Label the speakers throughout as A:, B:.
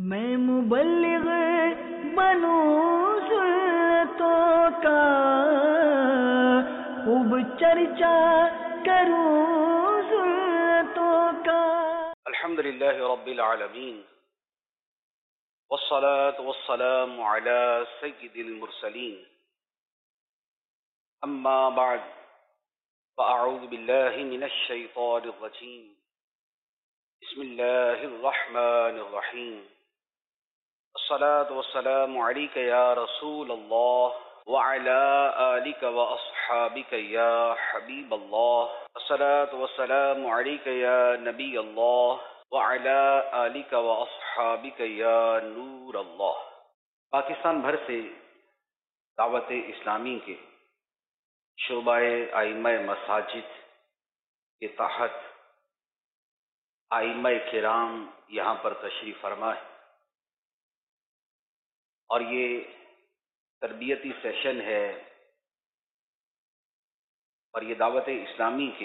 A: میں مبلغ بنوں سنتوں کا، خوب چرچا کروں سنتوں کا۔
B: الحمدللہ رب العالمین، والصلاة والسلام على سید المرسلین، اما بعد فاعوذ باللہ من الشیطان الرجیم، بسم اللہ الرحمن الرحیم۔ الصلاة والسلام علیک یا رسول اللہ وعلى آلک واصحابک یا حبیب اللہ، الصلاة والسلام علیک یا نبی اللہ وعلى آلک واصحابک یا نور اللہ۔ پاکستان بھر سے دعوت اسلامی کے شعبہ ائمہ مساجد کے تحت ائمہ کرام یہاں پر تشریف فرما ہے، اور یہ تربیتی سیشن ہے، اور یہ دعوت اسلامی کے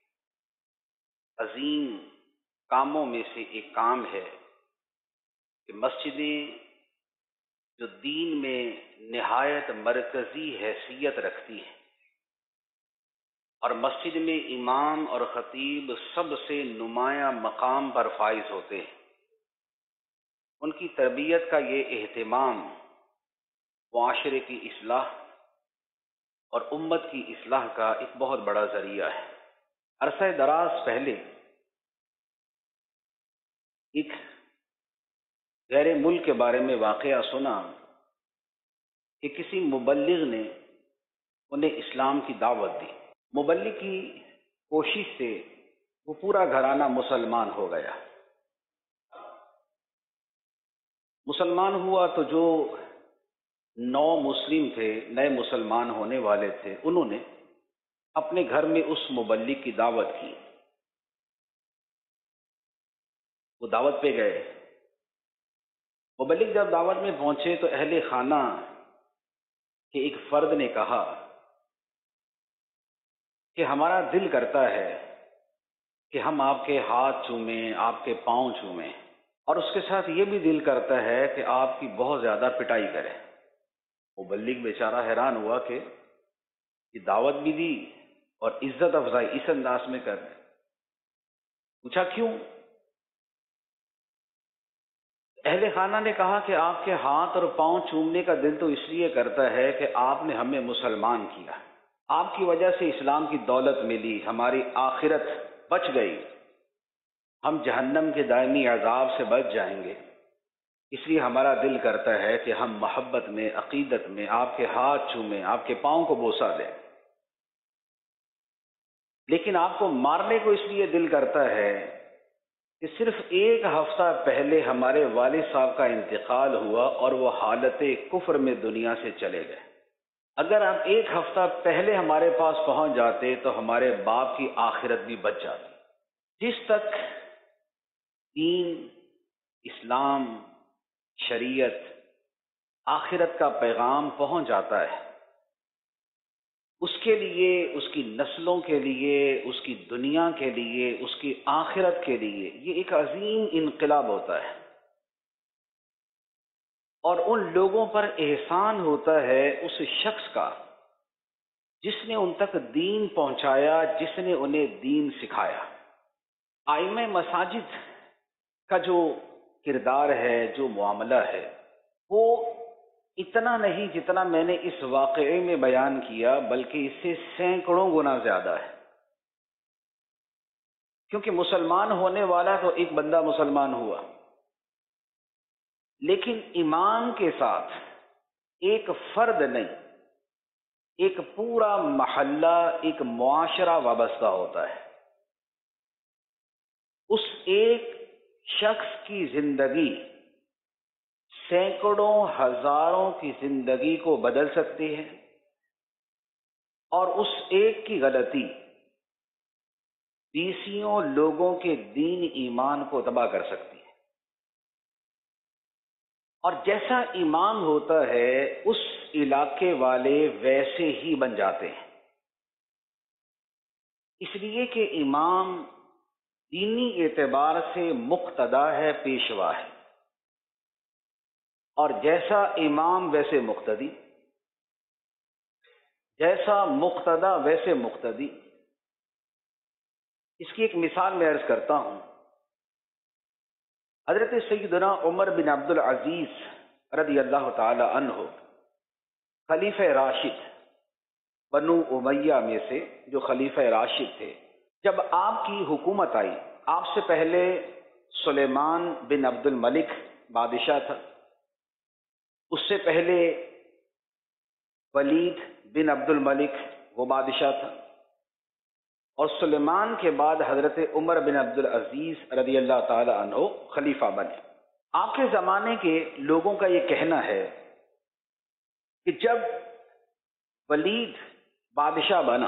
B: عظیم کاموں میں سے ایک کام ہے کہ مسجدیں جو دین میں نہایت مرکزی حیثیت رکھتی ہیں، اور مسجد میں امام اور خطیب سب سے نمایاں مقام پر فائز ہوتے ہیں، ان کی تربیت کا یہ اہتمام معاشرے کی اصلاح اور امت کی اصلاح کا ایک بہت بڑا ذریعہ ہے۔ عرصہ دراز پہلے ایک غیر ملک کے بارے میں واقعہ سنا کہ کسی مبلغ نے انہیں اسلام کی دعوت دی۔ مبلغ کی کوشش سے وہ پورا گھرانہ مسلمان ہو گیا۔ مسلمان ہوا تو جو نو مسلم تھے، نئے مسلمان ہونے والے تھے، انہوں نے اپنے گھر میں اس مبلغ کی دعوت کی۔ وہ دعوت پہ گئے۔ مبلغ جب دعوت میں پہنچے تو اہل خانہ کے ایک فرد نے کہا کہ ہمارا دل کرتا ہے کہ ہم آپ کے ہاتھ چومیں، آپ کے پاؤں چومیں، اور اس کے ساتھ یہ بھی دل کرتا ہے کہ آپ کی بہت زیادہ پٹائی کریں۔ مبلغ بیچارہ حیران ہوا کہ یہ دعوت بھی دی اور عزت افزائی اس انداز میں کر دیں۔ پوچھا کیوں؟ اہل خانہ نے کہا کہ آپ کے ہاتھ اور پاؤں چومنے کا دل تو اس لیے کرتا ہے کہ آپ نے ہمیں مسلمان کیا، آپ کی وجہ سے اسلام کی دولت ملی، ہماری آخرت بچ گئی، ہم جہنم کے دائمی عذاب سے بچ جائیں گے، اس لیے ہمارا دل کرتا ہے کہ ہم محبت میں، عقیدت میں آپ کے ہاتھ چومیں، آپ کے پاؤں کو بوسہ دیں۔ لیکن آپ کو مارنے کو اس لیے دل کرتا ہے کہ صرف ایک ہفتہ پہلے ہمارے والد صاحب کا انتقال ہوا اور وہ حالت کفر میں دنیا سے چلے گئے۔ اگر آپ ایک ہفتہ پہلے ہمارے پاس پہنچ جاتے تو ہمارے باپ کی آخرت بھی بچ جاتی۔ جس تک دین، اسلام، شریعت، آخرت کا پیغام پہنچ جاتا ہے، اس کے لیے، اس کی نسلوں کے لیے، اس کی دنیا کے لیے، اس کی آخرت کے لیے یہ ایک عظیم انقلاب ہوتا ہے، اور ان لوگوں پر احسان ہوتا ہے اس شخص کا جس نے ان تک دین پہنچایا، جس نے انہیں دین سکھایا۔ ائمہ مساجد کا جو کردار ہے، جو معاملہ ہے، وہ اتنا نہیں جتنا میں نے اس واقعے میں بیان کیا، بلکہ اس سے سینکڑوں گنا زیادہ ہے، کیونکہ مسلمان ہونے والا تو ایک بندہ مسلمان ہوا، لیکن ایمان کے ساتھ ایک فرد نہیں، ایک پورا محلہ، ایک معاشرہ وابستہ ہوتا ہے۔ اس ایک شخص کی زندگی سینکڑوں، ہزاروں کی زندگی کو بدل سکتی ہے، اور اس ایک کی غلطی بیسیوں لوگوں کے دین ایمان کو تباہ کر سکتی ہے۔ اور جیسا ایمان ہوتا ہے اس علاقے والے ویسے ہی بن جاتے ہیں، اس لیے کہ امام دینی اعتبار سے مقتدا ہے، پیشوا ہے۔ اور جیسا امام ویسے مقتدی، جیسا مقتدا ویسے مقتدی۔ اس کی ایک مثال میں عرض کرتا ہوں۔ حضرت سیدنا عمر بن عبد العزیز رضی اللہ تعالی عنہ، خلیفہ راشد، بنو امیہ میں سے جو خلیفہ راشد تھے، جب آپ کی حکومت آئی، آپ سے پہلے سلیمان بن عبد الملک بادشاہ تھا، اس سے پہلے ولید بن عبد الملک وہ بادشاہ تھا، اور سلیمان کے بعد حضرت عمر بن عبد العزیز رضی اللہ تعالی عنہ خلیفہ بنے۔ آپ کے زمانے کے لوگوں کا یہ کہنا ہے کہ جب ولید بادشاہ بنا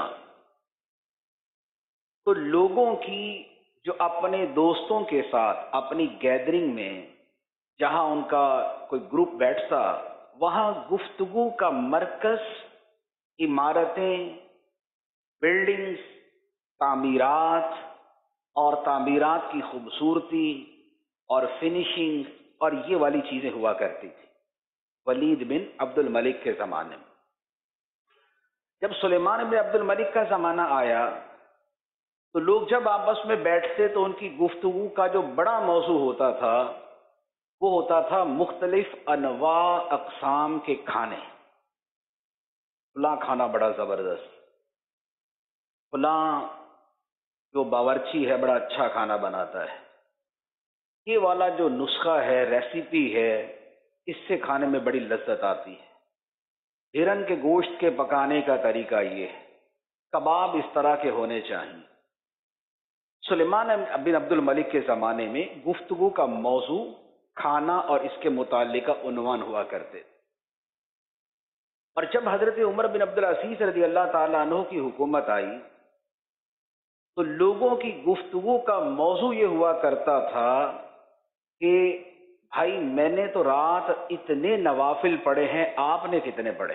B: تو لوگوں کی جو اپنے دوستوں کے ساتھ اپنی گیدرنگ میں جہاں ان کا کوئی گروپ بیٹھتا، وہاں گفتگو کا مرکز عمارتیں، بلڈنگز، تعمیرات اور تعمیرات کی خوبصورتی اور فنیشنگ اور یہ والی چیزیں ہوا کرتی تھی ولید بن عبد الملک کے زمانے میں۔ جب سلیمان بن عبد الملک کا زمانہ آیا تو لوگ جب آپس میں بیٹھتے تو ان کی گفتگو کا جو بڑا موضوع ہوتا تھا وہ ہوتا تھا مختلف انواع اقسام کے کھانے۔ فلاں کھانا بڑا زبردست، فلاں جو باورچی ہے بڑا اچھا کھانا بناتا ہے، یہ والا جو نسخہ ہے، ریسیپی ہے، اس سے کھانے میں بڑی لذت آتی ہے، ہرن کے گوشت کے پکانے کا طریقہ یہ ہے، کباب اس طرح کے ہونے چاہیے۔ سلیمان بن عبد الملک کے زمانے میں گفتگو کا موضوع کھانا اور اس کے متعلقہ عنوان ہوا کرتے، اور جب حضرت عمر بن عبد العزیز رضی اللہ تعالیٰ عنہ کی حکومت آئی تو لوگوں کی گفتگو کا موضوع یہ ہوا کرتا تھا کہ بھائی میں نے تو رات اتنے نوافل پڑھے ہیں، آپ نے کتنے پڑھے؟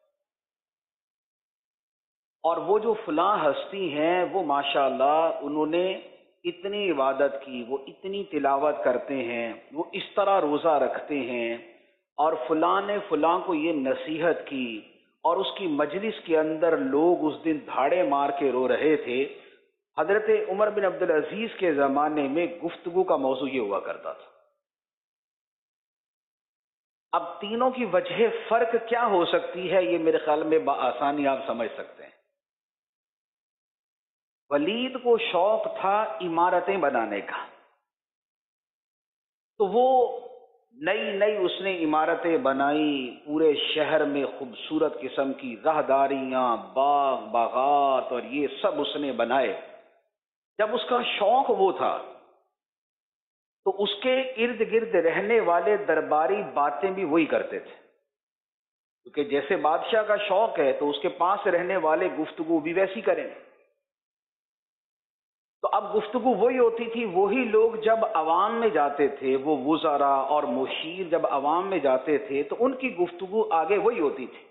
B: اور وہ جو فلاں ہستی ہیں وہ ماشاءاللہ انہوں نے اتنی عبادت کی، وہ اتنی تلاوت کرتے ہیں، وہ اس طرح روزہ رکھتے ہیں، اور فلاں نے فلاں کو یہ نصیحت کی، اور اس کی مجلس کے اندر لوگ اس دن دھاڑے مار کے رو رہے تھے۔ حضرت عمر بن عبد العزیز کے زمانے میں گفتگو کا موضوع یہ ہوا کرتا تھا۔ اب تینوں کی وجہ فرق کیا ہو سکتی ہے، یہ میرے خیال میں بآسانی آپ سمجھ سکتے ہیں۔ ولید کو شوق تھا عمارتیں بنانے کا، تو وہ نئی اس نے عمارتیں بنائی، پورے شہر میں خوبصورت قسم کی راہداریاں، باغات اور یہ سب اس نے بنائے۔ جب اس کا شوق وہ تھا تو اس کے ارد گرد رہنے والے درباری باتیں بھی وہی کرتے تھے، کیونکہ جیسے بادشاہ کا شوق ہے تو اس کے پاس رہنے والے گفتگو بھی ویسی کریں۔ تو اب گفتگو وہی ہوتی تھی، وہی لوگ جب عوام میں جاتے تھے، وہ وزراء اور مشیر جب عوام میں جاتے تھے تو ان کی گفتگو آگے وہی ہوتی تھی۔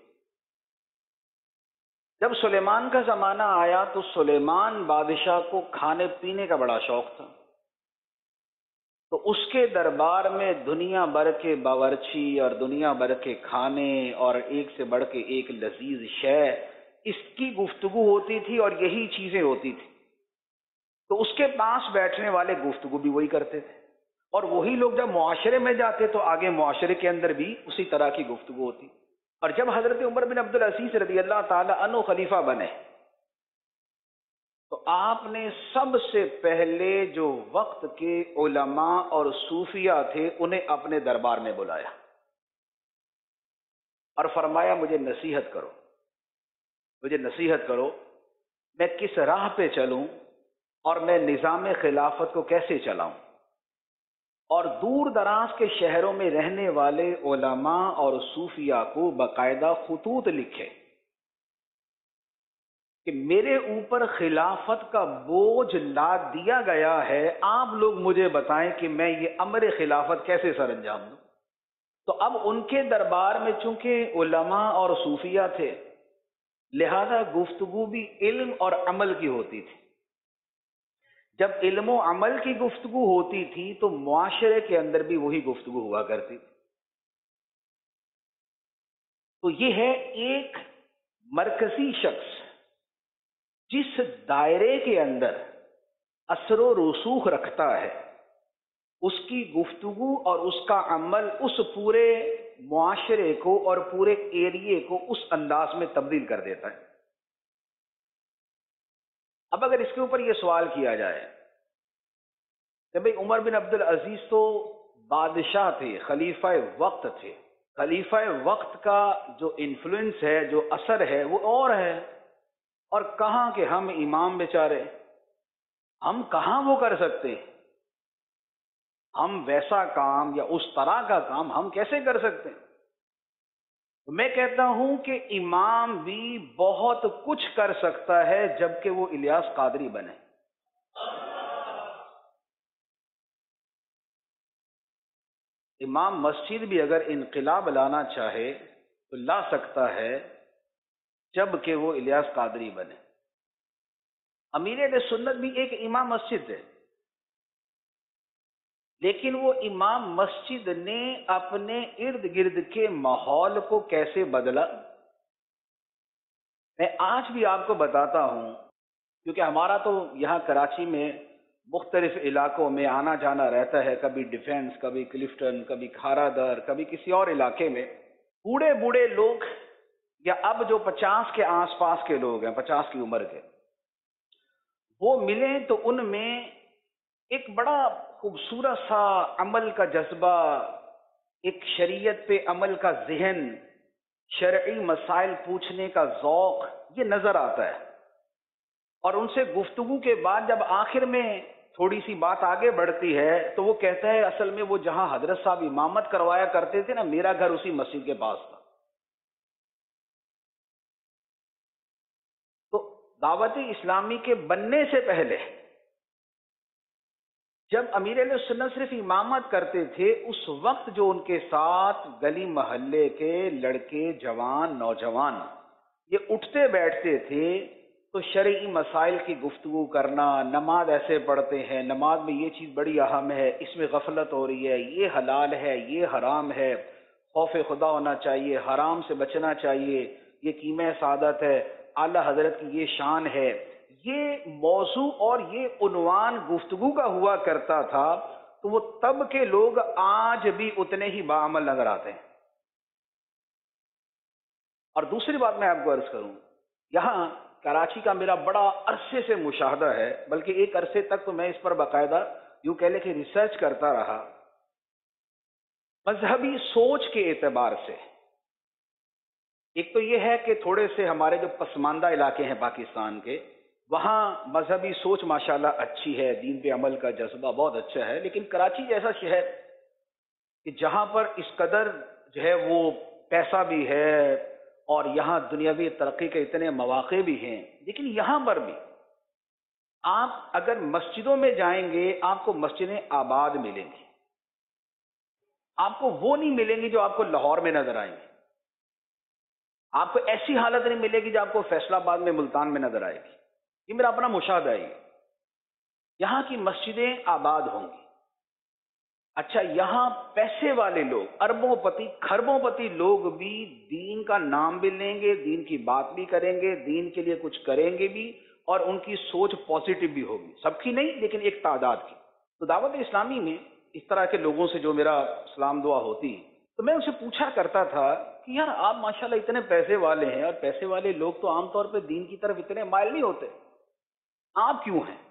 B: جب سلیمان کا زمانہ آیا تو سلیمان بادشاہ کو کھانے پینے کا بڑا شوق تھا، تو اس کے دربار میں دنیا بھر کے باورچی اور دنیا بھر کے کھانے اور ایک سے بڑھ کے ایک لذیذ شے، اس کی گفتگو ہوتی تھی اور یہی چیزیں ہوتی تھی۔ تو اس کے پاس بیٹھنے والے گفتگو بھی وہی کرتے تھے، اور وہی لوگ جب معاشرے میں جاتے تو آگے معاشرے کے اندر بھی اسی طرح کی گفتگو ہوتی۔ اور جب حضرت عمر بن عبد العزیز رضی اللہ تعالی عنہ خلیفہ بنے تو آپ نے سب سے پہلے جو وقت کے علماء اور صوفیہ تھے انہیں اپنے دربار میں بلایا اور فرمایا مجھے نصیحت کرو، مجھے نصیحت کرو، میں کس راہ پہ چلوں اور میں نظام خلافت کو کیسے چلاؤں۔ اور دور دراز کے شہروں میں رہنے والے علماء اور صوفیہ کو باقاعدہ خطوط لکھے کہ میرے اوپر خلافت کا بوجھ لاد دیا گیا ہے، آپ لوگ مجھے بتائیں کہ میں یہ امر خلافت کیسے سر انجام دوں۔ تو اب ان کے دربار میں چونکہ علماء اور صوفیہ تھے، لہذا گفتگو بھی علم اور عمل کی ہوتی تھی۔ جب علم و عمل کی گفتگو ہوتی تھی تو معاشرے کے اندر بھی وہی گفتگو ہوا کرتی تھی۔ تو یہ ہے ایک مرکزی شخص جس دائرے کے اندر اثر و رسوخ رکھتا ہے، اس کی گفتگو اور اس کا عمل اس پورے معاشرے کو اور پورے ایریے کو اس انداز میں تبدیل کر دیتا ہے۔ اب اگر اس کے اوپر یہ سوال کیا جائے کہ بھئی عمر بن عبد العزیز تو بادشاہ تھے، خلیفہ وقت تھے، خلیفہ وقت کا جو انفلوئنس ہے، جو اثر ہے وہ اور ہے، اور کہاں کہ ہم امام بیچارے، ہم کہاں وہ کر سکتے ہیں؟ ہم ویسا کام یا اس طرح کا کام ہم کیسے کر سکتے ہیں؟ تو میں کہتا ہوں کہ امام بھی بہت کچھ کر سکتا ہے جبکہ وہ الیاس قادری بنے۔ امام مسجد بھی اگر انقلاب لانا چاہے تو لا سکتا ہے جبکہ وہ الیاس قادری بنے۔ امیر اہل سنت بھی ایک امام مسجد ہے، لیکن وہ امام مسجد نے اپنے ارد گرد کے ماحول کو کیسے بدلا؟ میں آج بھی آپ کو بتاتا ہوں، کیونکہ ہمارا تو یہاں کراچی میں مختلف علاقوں میں آنا جانا رہتا ہے، کبھی ڈیفینس، کبھی کلفٹن، کبھی کھارا در، کبھی کسی اور علاقے میں۔ بوڑھے بوڑھے لوگ یا اب جو 50 کے آس پاس کے لوگ ہیں، 50 کی عمر کے، وہ ملیں تو ان میں ایک بڑا خوبصورت سا عمل کا جذبہ، ایک شریعت پہ عمل کا ذہن، شرعی مسائل پوچھنے کا ذوق، یہ نظر آتا ہے۔ اور ان سے گفتگو کے بعد جب آخر میں تھوڑی سی بات آگے بڑھتی ہے تو وہ کہتا ہے اصل میں وہ جہاں حضرت صاحب امامت کروایا کرتے تھے نا، میرا گھر اسی مسجد کے پاس تھا۔ تو دعوت اسلامی کے بننے سے پہلے جب امیر اہل سنت صرف امامت کرتے تھے، اس وقت جو ان کے ساتھ گلی محلے کے لڑکے، جوان، نوجوان یہ اٹھتے بیٹھتے تھے تو شرعی مسائل کی گفتگو کرنا، نماز ایسے پڑھتے ہیں، نماز میں یہ چیز بڑی اہم ہے، اس میں غفلت ہو رہی ہے، یہ حلال ہے، یہ حرام ہے، خوف خدا ہونا چاہیے، حرام سے بچنا چاہیے، یہ قیمہ سعادت ہے، اعلی حضرت کی یہ شان ہے، یہ موضوع اور یہ عنوان گفتگو کا ہوا کرتا تھا، تو وہ تب کے لوگ آج بھی اتنے ہی باعمل نظر آتے ہیں۔ اور دوسری بات میں آپ کو عرض کروں، یہاں کراچی کا میرا بڑا عرصے سے مشاہدہ ہے، بلکہ ایک عرصے تک تو میں اس پر باقاعدہ یوں کہہ لیں کہ ریسرچ کرتا رہا، مذہبی سوچ کے اعتبار سے۔ ایک تو یہ ہے کہ تھوڑے سے ہمارے جو پسماندہ علاقے ہیں پاکستان کے، وہاں مذہبی سوچ ماشاءاللہ اچھی ہے، دین پہ عمل کا جذبہ بہت اچھا ہے، لیکن کراچی جیسا شہر کہ جہاں پر اس قدر جو ہے وہ پیسہ بھی ہے اور یہاں دنیاوی ترقی کے اتنے مواقع بھی ہیں، لیکن یہاں پر بھی آپ اگر مسجدوں میں جائیں گے آپ کو مسجدیں آباد ملیں گی، آپ کو وہ نہیں ملیں گی جو آپ کو لاہور میں نظر آئیں گی، آپ کو ایسی حالت نہیں ملے گی جو آپ کو فیصل آباد میں، ملتان میں نظر آئے گی۔ یہ میرا اپنا مشاہدہ ہے۔ یہاں کی مسجدیں آباد ہوں گی۔ اچھا، یہاں پیسے والے لوگ، اربوں پتی، کھربوں پتی لوگ بھی دین کا نام بھی لیں گے، دین کی بات بھی کریں گے، دین کے لیے کچھ کریں گے بھی، اور ان کی سوچ پازیٹو بھی ہوگی، سب کی نہیں لیکن ایک تعداد کی۔ تو دعوت اسلامی میں اس طرح کے لوگوں سے جو میرا سلام دعا ہوتی، تو میں اسے پوچھا کرتا تھا کہ یار آپ ماشاءاللہ اتنے پیسے والے ہیں، اور پیسے والے لوگ تو عام طور پہ دین کی طرف اتنے مائل نہیں ہوتے، آپ کیوں ہیں؟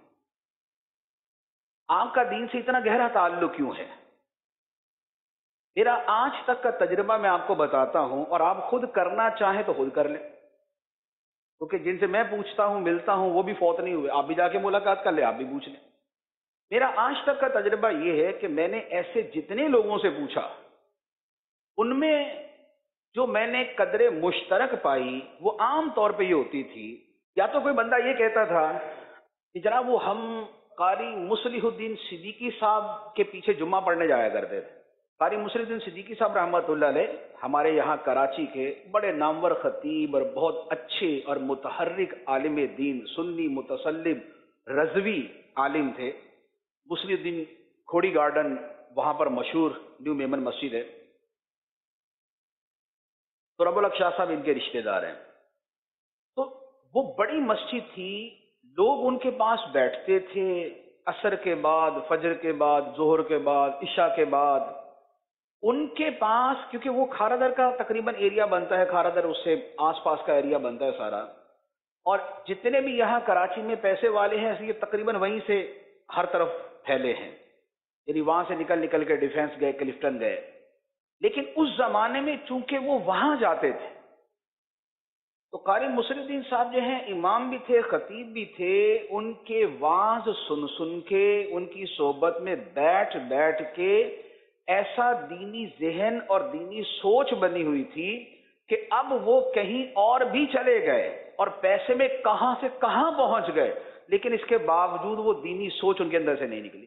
B: آپ کا دین سے اتنا گہرا تعلق کیوں ہے؟ میرا آج تک کا تجربہ میں آپ کو بتاتا ہوں، اور آپ خود کرنا چاہیں تو خود کر لیں، کیونکہ جن سے میں پوچھتا ہوں، ملتا ہوں، وہ بھی فوت نہیں ہوئے، آپ بھی جا کے ملاقات کر لیں، آپ بھی پوچھ لیں۔ میرا آج تک کا تجربہ یہ ہے کہ میں نے ایسے جتنے لوگوں سے پوچھا، ان میں جو میں نے قدر مشترک پائی وہ عام طور پہ یہ ہوتی تھی، یا تو کوئی بندہ یہ کہتا تھا کہ جناب وہ ہم قاری مصلح الدین صدیقی صاحب کے پیچھے جمعہ پڑھنے جایا کرتے تھے۔ قاری مصلح الدین صدیقی صاحب رحمۃ اللہ علیہ ہمارے یہاں کراچی کے بڑے نامور خطیب اور بہت اچھے اور متحرک عالم دین، سنی متسلم رضوی عالم تھے۔ مصلح الدین کھوڑی گارڈن وہاں پر مشہور نیو میمن مسجد ہے، تراب الحق شاہ صاحب ان کے رشتے دار ہیں. تو وہ بڑی مسجد تھی، لوگ ان کے پاس بیٹھتے تھے عصر کے بعد، فجر کے بعد، ظہر کے بعد، عشاء کے بعد. ان کے پاس کیونکہ وہ کھارا در کا تقریباً ایریا بنتا ہے، کھارا در اس سے آس پاس کا ایریا بنتا ہے سارا، اور جتنے بھی یہاں کراچی میں پیسے والے ہیں یہ تقریباً وہیں سے ہر طرف پھیلے ہیں، یعنی وہاں سے نکل نکل کے ڈیفینس گئے، کلفٹن گئے. لیکن اس زمانے میں چونکہ وہ وہاں جاتے تھے تو قاری مصری الدین صاحب جو ہیں امام بھی تھے، خطیب بھی تھے، ان کے وعظ سن سن کے، ان کی صحبت میں بیٹھ بیٹھ کے ایسا دینی ذہن اور دینی سوچ بنی ہوئی تھی کہ اب وہ کہیں اور بھی چلے گئے اور پیسے میں کہاں سے کہاں پہنچ گئے، لیکن اس کے باوجود وہ دینی سوچ ان کے اندر سے نہیں نکلی.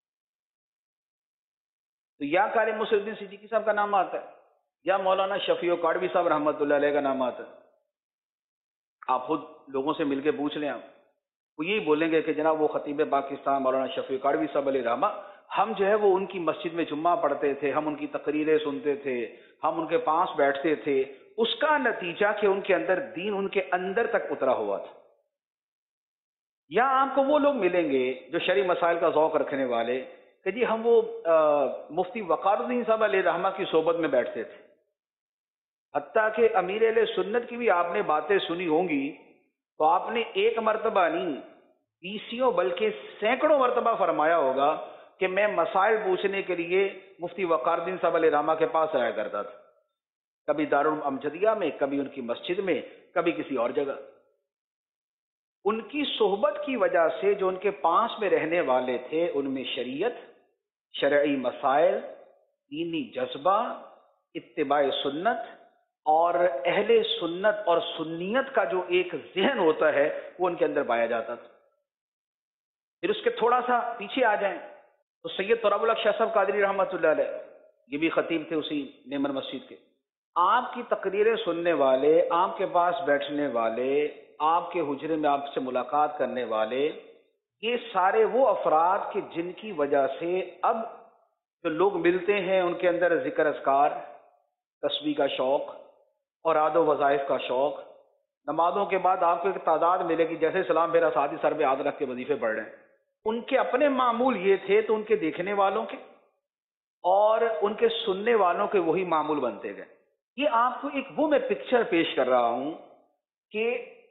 B: تو یا قاری مصری الدین صدیقی صاحب کا نام آتا ہے یا مولانا شفیع کاڑوی صاحب رحمۃ اللہ علیہ کا نام آتا ہے. آپ خود لوگوں سے مل کے پوچھ لیں، آپ وہ یہی بولیں گے کہ جناب وہ خطیب پاکستان مولانا شفیع کاڑوی صاحب علیہ رحمہ، ہم جو ہے وہ ان کی مسجد میں جمعہ پڑھتے تھے، ہم ان کی تقریریں سنتے تھے، ہم ان کے پاس بیٹھتے تھے. اس کا نتیجہ کہ ان کے اندر دین ان کے اندر تک اترا ہوا تھا. یا آپ کو وہ لوگ ملیں گے جو شرعی مسائل کا ذوق رکھنے والے کہ جی ہم وہ مفتی وقار الدین صاحب علیہ رحمہ کی صحبت میں بیٹھتے تھے. حتیٰ کہ امیر اہل سنت کی بھی آپ نے باتیں سنی ہوں گی تو آپ نے ایک مرتبہ نہیں، بیسیوں بلکہ سینکڑوں مرتبہ فرمایا ہوگا کہ میں مسائل پوچھنے کے لیے مفتی وقار الدین صاحب علیہ رحمہ کے پاس آیا کرتا تھا، کبھی دارالامجدیہ میں، کبھی ان کی مسجد میں، کبھی کسی اور جگہ. ان کی صحبت کی وجہ سے جو ان کے پاس میں رہنے والے تھے ان میں شریعت، شرعی مسائل، دینی جذبہ، اتباع سنت اور اہل سنت اور سنیت کا جو ایک ذہن ہوتا ہے وہ ان کے اندر پایا جاتا تھا. پھر اس کے تھوڑا سا پیچھے آ جائیں تو سید تراب الحق شاہ صاحب قادری رحمۃ اللہ علیہ، یہ بھی خطیب تھے اسی نیمر مسجد کے. آپ کی تقریریں سننے والے، آپ کے پاس بیٹھنے والے، آپ کے حجرے میں آپ سے ملاقات کرنے والے، یہ سارے وہ افراد کہ جن کی وجہ سے اب جو لوگ ملتے ہیں ان کے اندر ذکر اذکار، تسبیح کا شوق، اوراد و وظائف کا شوق. نمازوں کے بعد آپ کو ایک تعداد ملے گی جیسے سلام پھیرا ساتھ ہی سر پہ ہاتھ رکھ کے وظیفے پڑھ رہے ہیں. ان کے اپنے معمول یہ تھے تو ان کے دیکھنے والوں کے اور ان کے سننے والوں کے وہی معمول بنتے گئے. یہ آپ کو ایک وہ میں پکچر پیش کر رہا ہوں کہ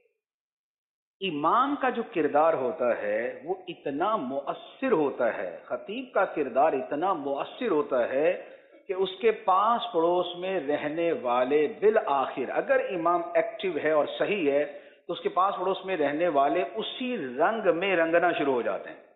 B: امام کا جو کردار ہوتا ہے وہ اتنا مؤثر ہوتا ہے، خطیب کا کردار اتنا مؤثر ہوتا ہے کہ اس کے پاس پڑوس میں رہنے والے بالآخر اگر امام ایکٹیو ہے اور صحیح ہے تو اس کے پاس پڑوس میں رہنے والے اسی رنگ میں رنگنا شروع ہو جاتے ہیں.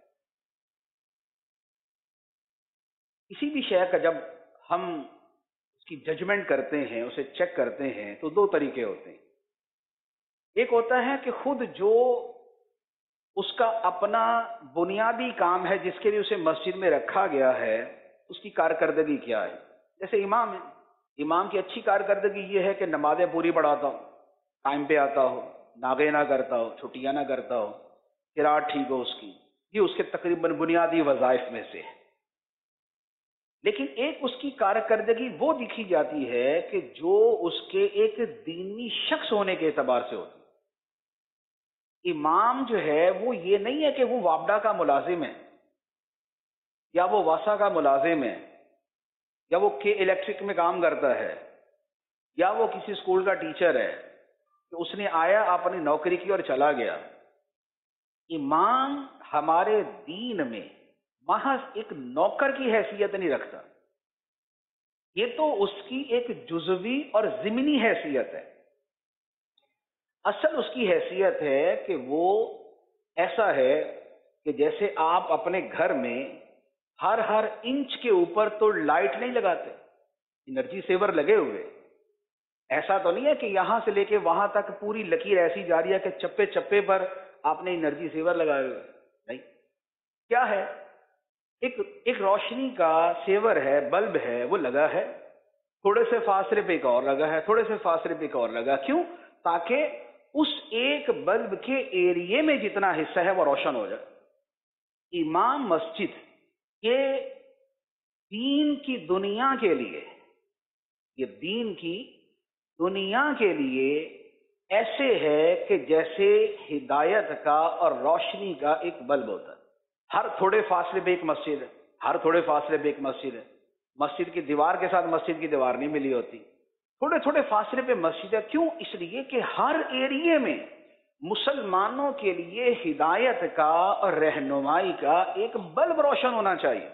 B: کسی بھی شے کا جب ہم اس کی ججمنٹ کرتے ہیں، اسے چیک کرتے ہیں تو دو طریقے ہوتے ہیں. ایک ہوتا ہے کہ خود جو اس کا اپنا بنیادی کام ہے جس کے لیے اسے مسجد میں رکھا گیا ہے اس کی کارکردگی کیا ہے. جیسے امام ہے، امام کی اچھی کارکردگی یہ ہے کہ نمازیں پوری پڑھاتا ہو، ٹائم پہ آتا ہو، ناغے نہ کرتا ہو، چھٹیاں نہ کرتا ہو، قرات ٹھیک ہو اس کی، یہ اس کے تقریباً بنیادی وظائف میں سے ہے. لیکن ایک اس کی کارکردگی وہ دکھی جاتی ہے کہ جو اس کے ایک دینی شخص ہونے کے اعتبار سے ہوتی ہے. امام جو ہے وہ یہ نہیں ہے کہ وہ وابڈا کا ملازم ہے یا وہ واسا کا ملازم ہے یا وہ کے الیکٹرک میں کام کرتا ہے یا وہ کسی اسکول کا ٹیچر ہے کہ اس نے آیا اپنی نوکری کی اور چلا گیا. امام ہمارے دین میں محض ایک نوکر کی حیثیت نہیں رکھتا، یہ تو اس کی ایک جزوی اور ضمنی حیثیت ہے. اصل اس کی حیثیت ہے کہ وہ ایسا ہے کہ جیسے آپ اپنے گھر میں ہر انچ کے اوپر تو لائٹ نہیں لگاتے، انرجی سیور لگے ہوئے. ایسا تو نہیں ہے کہ یہاں سے لے کے وہاں تک پوری لکیر ایسی جا رہی ہے کہ چپے چپے پر آپ نے انرجی سیور لگائے ہوئے. نہیں، کیا ہے، ایک روشنی کا سیور ہے، بلب ہے، وہ لگا ہے، تھوڑے سے فاصلے پہ ایک اور لگا ہے، تھوڑے سے فاصلے پہ ایک اور لگا. کیوں؟ تاکہ اس ایک بلب کے ایریے میں جتنا حصہ ہے وہ روشن ہو جائے. امام مسجد یہ دین کی دنیا کے لیے، یہ دین کی دنیا کے لیے ایسے ہے کہ جیسے ہدایت کا اور روشنی کا ایک بلب ہوتا ہے. ہر تھوڑے فاصلے پہ ایک مسجد ہے، ہر تھوڑے فاصلے پہ ایک مسجد ہے. مسجد کی دیوار کے ساتھ مسجد کی دیوار نہیں ملی ہوتی، تھوڑے تھوڑے فاصلے پہ مسجد ہے. کیوں؟ اس لیے کہ ہر ایریے میں مسلمانوں کے لیے ہدایت کا اور رہنمائی کا ایک بلب روشن ہونا چاہیے،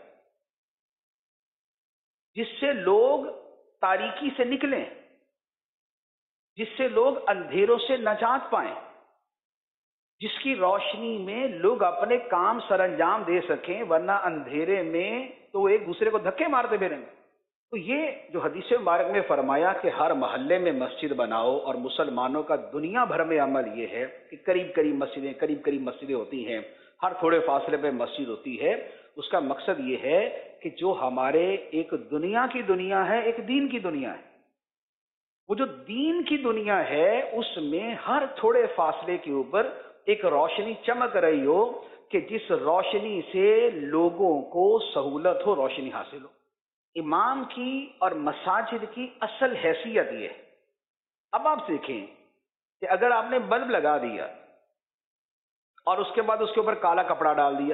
B: جس سے لوگ تاریکی سے نکلیں، جس سے لوگ اندھیروں سے نجات پائیں، جس کی روشنی میں لوگ اپنے کام سر انجام دے سکیں، ورنہ اندھیرے میں تو ایک دوسرے کو دھکے مارتے پھریں گے. تو یہ جو حدیث مبارک میں فرمایا کہ ہر محلے میں مسجد بناؤ، اور مسلمانوں کا دنیا بھر میں عمل یہ ہے کہ قریب قریب مسجدیں ہوتی ہیں، ہر تھوڑے فاصلے پہ مسجد ہوتی ہے. اس کا مقصد یہ ہے کہ جو ہمارے ایک دنیا کی دنیا ہے، ایک دین کی دنیا ہے، وہ جو دین کی دنیا ہے اس میں ہر تھوڑے فاصلے کے اوپر ایک روشنی چمک رہی ہو کہ جس روشنی سے لوگوں کو سہولت ہو، روشنی حاصل ہو. امام کی اور مساجد کی اصل حیثیت یہ ہے. اب آپ دیکھیں کہ اگر آپ نے بلب لگا دیا اور اس کے بعد اس کے اوپر کالا کپڑا ڈال دیا،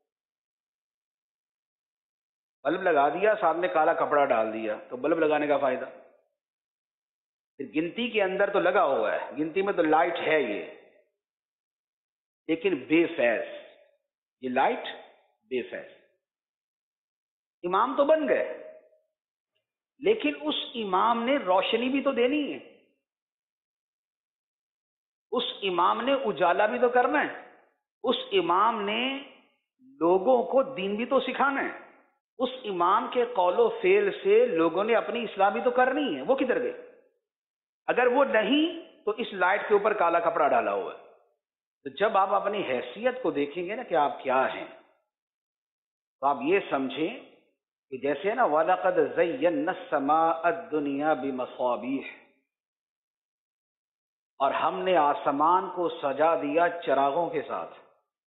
B: بلب لگا دیا ساتھ میں کالا کپڑا ڈال دیا، تو بلب لگانے کا فائدہ؟ پھر گنتی کے اندر تو لگا ہوا ہے، گنتی میں تو لائٹ ہے یہ، لیکن بے فیض. یہ لائٹ بے فیض. امام تو بن گئے، لیکن اس امام نے روشنی بھی تو دینی ہے، اس امام نے اجالا بھی تو کرنا ہے، اس امام نے لوگوں کو دین بھی تو سکھانا ہے، اس امام کے قول و فعل سے لوگوں نے اپنی اصلاح بھی تو کرنی ہے. وہ کدھر گئے؟ اگر وہ نہیں تو اس لائٹ کے اوپر کالا کپڑا ڈالا ہوا ہے. تو جب آپ اپنی حیثیت کو دیکھیں گے نا کہ آپ کیا ہیں، تو آپ یہ سمجھیں کہ جیسے نا وَلَقَدْ زَيَّنَّا السَّمَاءَ الدُّنْيَا بِمَصَابِيحَ، اور ہم نے آسمان کو سجا دیا چراغوں کے ساتھ.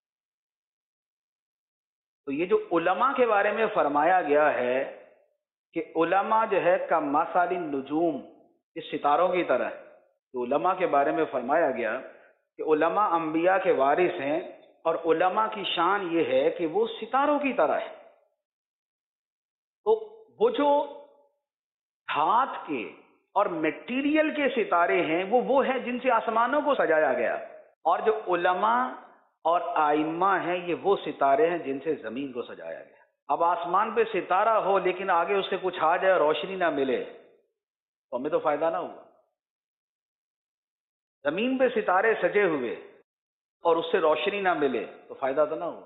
B: تو یہ جو علماء کے بارے میں فرمایا گیا ہے کہ علماء جو ہے کمثل النجوم، اس ستاروں کی طرح ہے. تو علماء کے بارے میں فرمایا گیا کہ علماء انبیاء کے وارث ہیں، اور علماء کی شان یہ ہے کہ وہ ستاروں کی طرح ہے. تو وہ جو دھات کے اور میٹیریل کے ستارے ہیں وہ ہیں جن سے آسمانوں کو سجایا گیا، اور جو علماء اور آئمہ ہیں یہ وہ ستارے ہیں جن سے زمین کو سجایا گیا. اب آسمان پہ ستارہ ہو لیکن آگے اس سے کچھ آ جائے، روشنی نہ ملے، تو ہمیں تو فائدہ نہ ہوا. زمین پہ ستارے سجے ہوئے اور اس سے روشنی نہ ملے تو فائدہ تو نہ ہوا.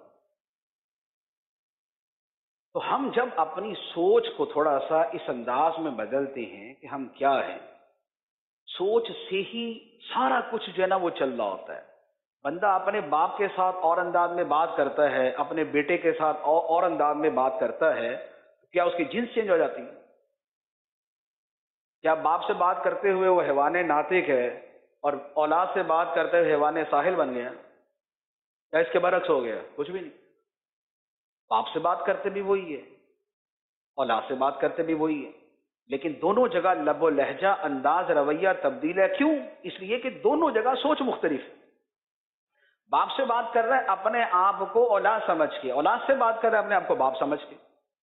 B: تو ہم جب اپنی سوچ کو تھوڑا سا اس انداز میں بدلتے ہیں کہ ہم کیا ہیں، سوچ سے ہی سارا کچھ جو ہے نا وہ چل رہا ہوتا ہے. بندہ اپنے باپ کے ساتھ اور انداز میں بات کرتا ہے، اپنے بیٹے کے ساتھ اور انداز میں بات کرتا ہے، کیا اس کی جنس چینج ہو جاتی ہے؟ کیا باپ سے بات کرتے ہوئے وہ حیوان ناطق ہے اور اولاد سے بات کرتے ہوئے حیوان ساحل بن گیا؟ کیا اس کے برعکس ہو گیا؟ کچھ بھی نہیں. باپ سے بات کرتے بھی وہی ہے، اولاد سے بات کرتے بھی وہی ہے، لیکن دونوں جگہ لب و لہجہ، انداز، رویہ تبدیل ہے. کیوں؟ اس لیے کہ دونوں جگہ سوچ مختلف ہے. باپ سے بات کر رہا ہے اپنے آپ کو اولاد سمجھ کے، اولاد سے بات کر رہا ہے اپنے آپ کو باپ سمجھ کے.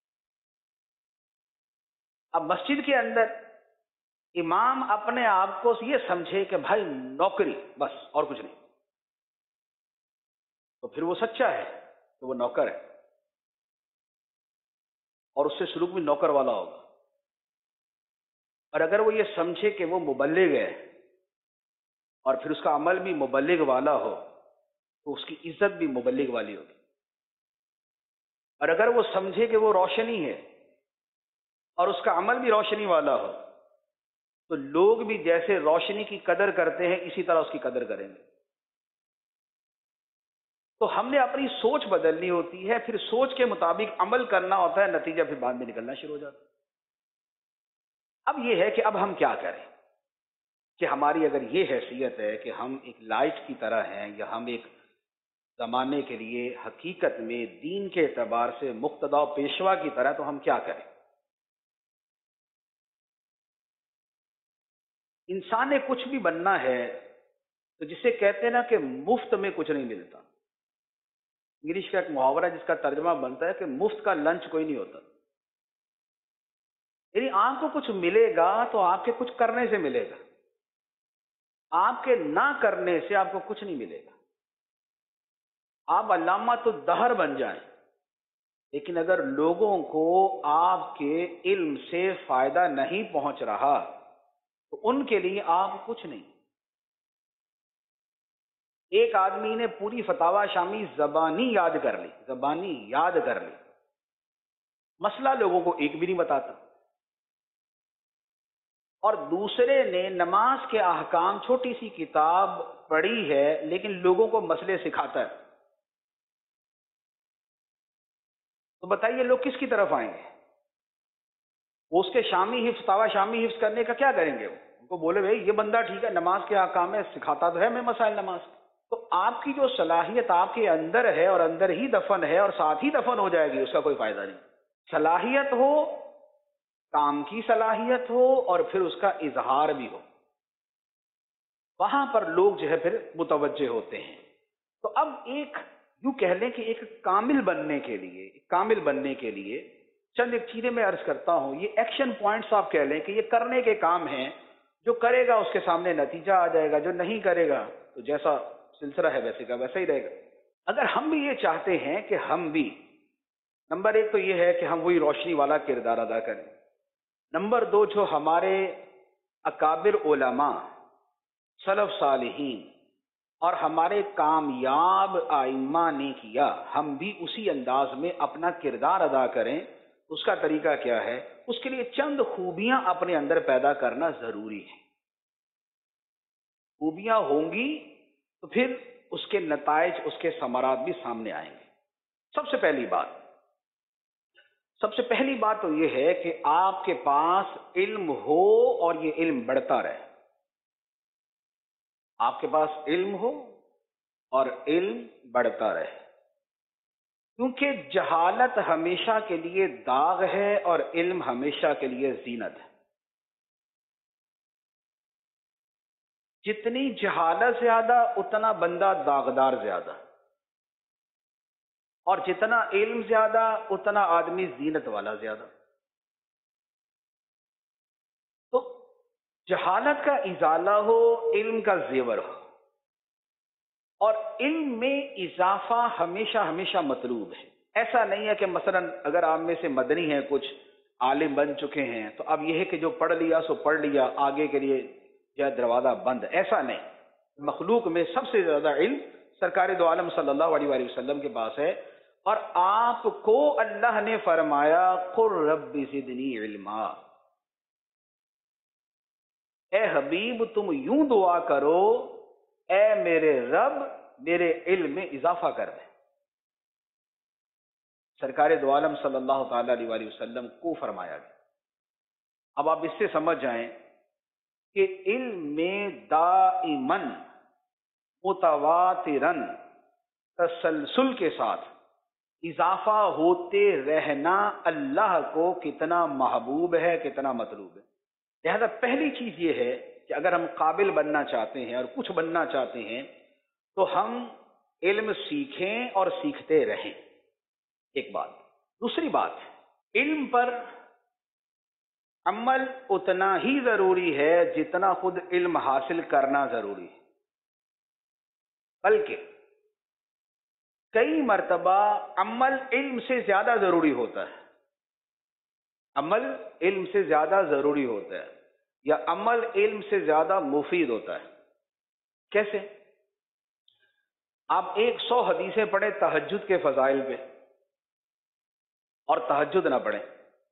B: اب مسجد کے اندر امام اپنے آپ کو یہ سمجھے کہ بھائی نوکری بس اور کچھ نہیں، تو پھر وہ سچا ہے تو وہ نوکر ہے، اور اس سے سلوک بھی نوکر والا ہوگا. اور اگر وہ یہ سمجھے کہ وہ مبلغ ہے اور پھر اس کا عمل بھی مبلغ والا ہو تو اس کی عزت بھی مبلغ والی ہوگی. اور اگر وہ سمجھے کہ وہ روشنی ہے اور اس کا عمل بھی روشنی والا ہو تو لوگ بھی جیسے روشنی کی قدر کرتے ہیں اسی طرح اس کی قدر کریں گے. تو ہم نے اپنی سوچ بدلنی ہوتی ہے، پھر سوچ کے مطابق عمل کرنا ہوتا ہے، نتیجہ پھر بعد میں نکلنا شروع ہو جاتا ہے. اب یہ ہے کہ اب ہم کیا کریں کہ ہماری اگر یہ حیثیت ہے کہ ہم ایک لائٹ کی طرح ہیں، یا ہم ایک زمانے کے لیے حقیقت میں دین کے اعتبار سے مقتدا و پیشوا کی طرح، تو ہم کیا کریں؟ انسان نے کچھ بھی بننا ہے تو جسے کہتے ہیں نا کہ مفت میں کچھ نہیں ملتا. انگلش کا ایک محاورہ جس کا ترجمہ بنتا ہے کہ مفت کا لنچ کوئی نہیں ہوتا. یعنی آپ کو کچھ ملے گا تو آپ کے کچھ کرنے سے ملے گا، آپ کے نہ کرنے سے آپ کو کچھ نہیں ملے گا. آپ علامۃ الدہر بن جائیں لیکن اگر لوگوں کو آپ کے علم سے فائدہ نہیں پہنچ رہا تو ان کے لیے آپ کچھ نہیں. ایک آدمی نے پوری فتاوی شامی زبانی یاد کر لی، مسئلہ لوگوں کو ایک بھی نہیں بتاتا. اور دوسرے نے نماز کے احکام چھوٹی سی کتاب پڑھی ہے لیکن لوگوں کو مسئلے سکھاتا ہے. تو بتائیے لوگ کس کی طرف آئیں گے؟ وہ اس کے فتاوی شامی حفظ کرنے کا کیا کریں گے؟ ان کو بولے بھائی یہ بندہ ٹھیک ہے، نماز کے احکام ہے، سکھاتا تو ہے میں مسائل نماز. تو آپ کی جو صلاحیت آپ کے اندر ہے اور اندر ہی دفن ہے اور ساتھ ہی دفن ہو جائے گی، اس کا کوئی فائدہ نہیں. صلاحیت ہو، کام کی صلاحیت ہو اور پھر اس کا اظہار بھی ہو، وہاں پر لوگ جو ہے پھر متوجہ ہوتے ہیں. تو اب یوں کہہ لیں کہ ایک کامل بننے کے لیے چند ایک چیزیں میں عرض کرتا ہوں. یہ ایکشن پوائنٹس آپ کہہ لیں کہ یہ کرنے کے کام ہیں، جو کرے گا اس کے سامنے نتیجہ آ جائے گا، جو نہیں کرے گا تو جیسا سلسلہ ہے ویسے کا ویسا ہی رہے گا. اگر ہم بھی یہ چاہتے ہیں کہ ہم بھی، نمبر ایک تو یہ ہے کہ ہم وہی روشنی والا کردار ادا کریں. نمبر دو، جو ہمارے اکابر علماء، سلف صالحین اور ہمارے کامیاب ائمہ نے کیا، ہم بھی اسی انداز میں اپنا کردار ادا کریں. اس کا طریقہ کیا ہے؟ اس کے لیے چند خوبیاں اپنے اندر پیدا کرنا ضروری ہے. خوبیاں ہوں گی تو پھر اس کے نتائج، اس کے ثمرات بھی سامنے آئیں گے. سب سے پہلی بات تو یہ ہے کہ آپ کے پاس علم ہو اور یہ علم بڑھتا رہے. آپ کے پاس علم ہو اور علم بڑھتا رہے، کیونکہ جہالت ہمیشہ کے لیے داغ ہے اور علم ہمیشہ کے لیے زینت ہے. جتنی جہالت زیادہ اتنا بندہ داغدار زیادہ، اور جتنا علم زیادہ اتنا آدمی زینت والا زیادہ. تو جہالت کا ازالہ ہو، علم کا زیور ہو، اور علم میں اضافہ ہمیشہ مطلوب ہے. ایسا نہیں ہے کہ مثلا اگر آپ میں سے مدنی ہیں، کچھ عالم بن چکے ہیں تو اب یہ ہے کہ جو پڑھ لیا سو پڑھ لیا، آگے کے لیے جو دروازہ بند. ایسا نہیں. مخلوق میں سب سے زیادہ علم سرکار دو عالم صلی اللہ علیہ وآلہ وسلم کے پاس ہے، اور آپ کو اللہ نے فرمایا قل رب زدنی علما. اے حبیب تم یوں دعا کرو، اے میرے رب میرے علم میں اضافہ کر دے. سرکار دو عالم صلی اللہ تعالی علیہ وآلہ وسلم کو فرمایا گیا. اب آپ اس سے سمجھ جائیں کہ علم میں دائماً متواتراً تسلسل کے ساتھ اضافہ ہوتے رہنا اللہ کو کتنا محبوب ہے، کتنا مطلوب ہے. لہذا پہلی چیز یہ ہے کہ اگر ہم قابل بننا چاہتے ہیں اور کچھ بننا چاہتے ہیں تو ہم علم سیکھیں اور سیکھتے رہیں. ایک بات. دوسری بات، علم پر عمل اتنا ہی ضروری ہے جتنا خود علم حاصل کرنا ضروری ہے. بلکہ کئی مرتبہ عمل علم سے زیادہ ضروری ہوتا ہے. عمل علم سے زیادہ ضروری ہوتا ہے، یا عمل علم سے زیادہ مفید ہوتا ہے. کیسے؟ آپ 100 حدیثیں پڑھیں تہجد کے فضائل پہ اور تہجد نہ پڑھیں،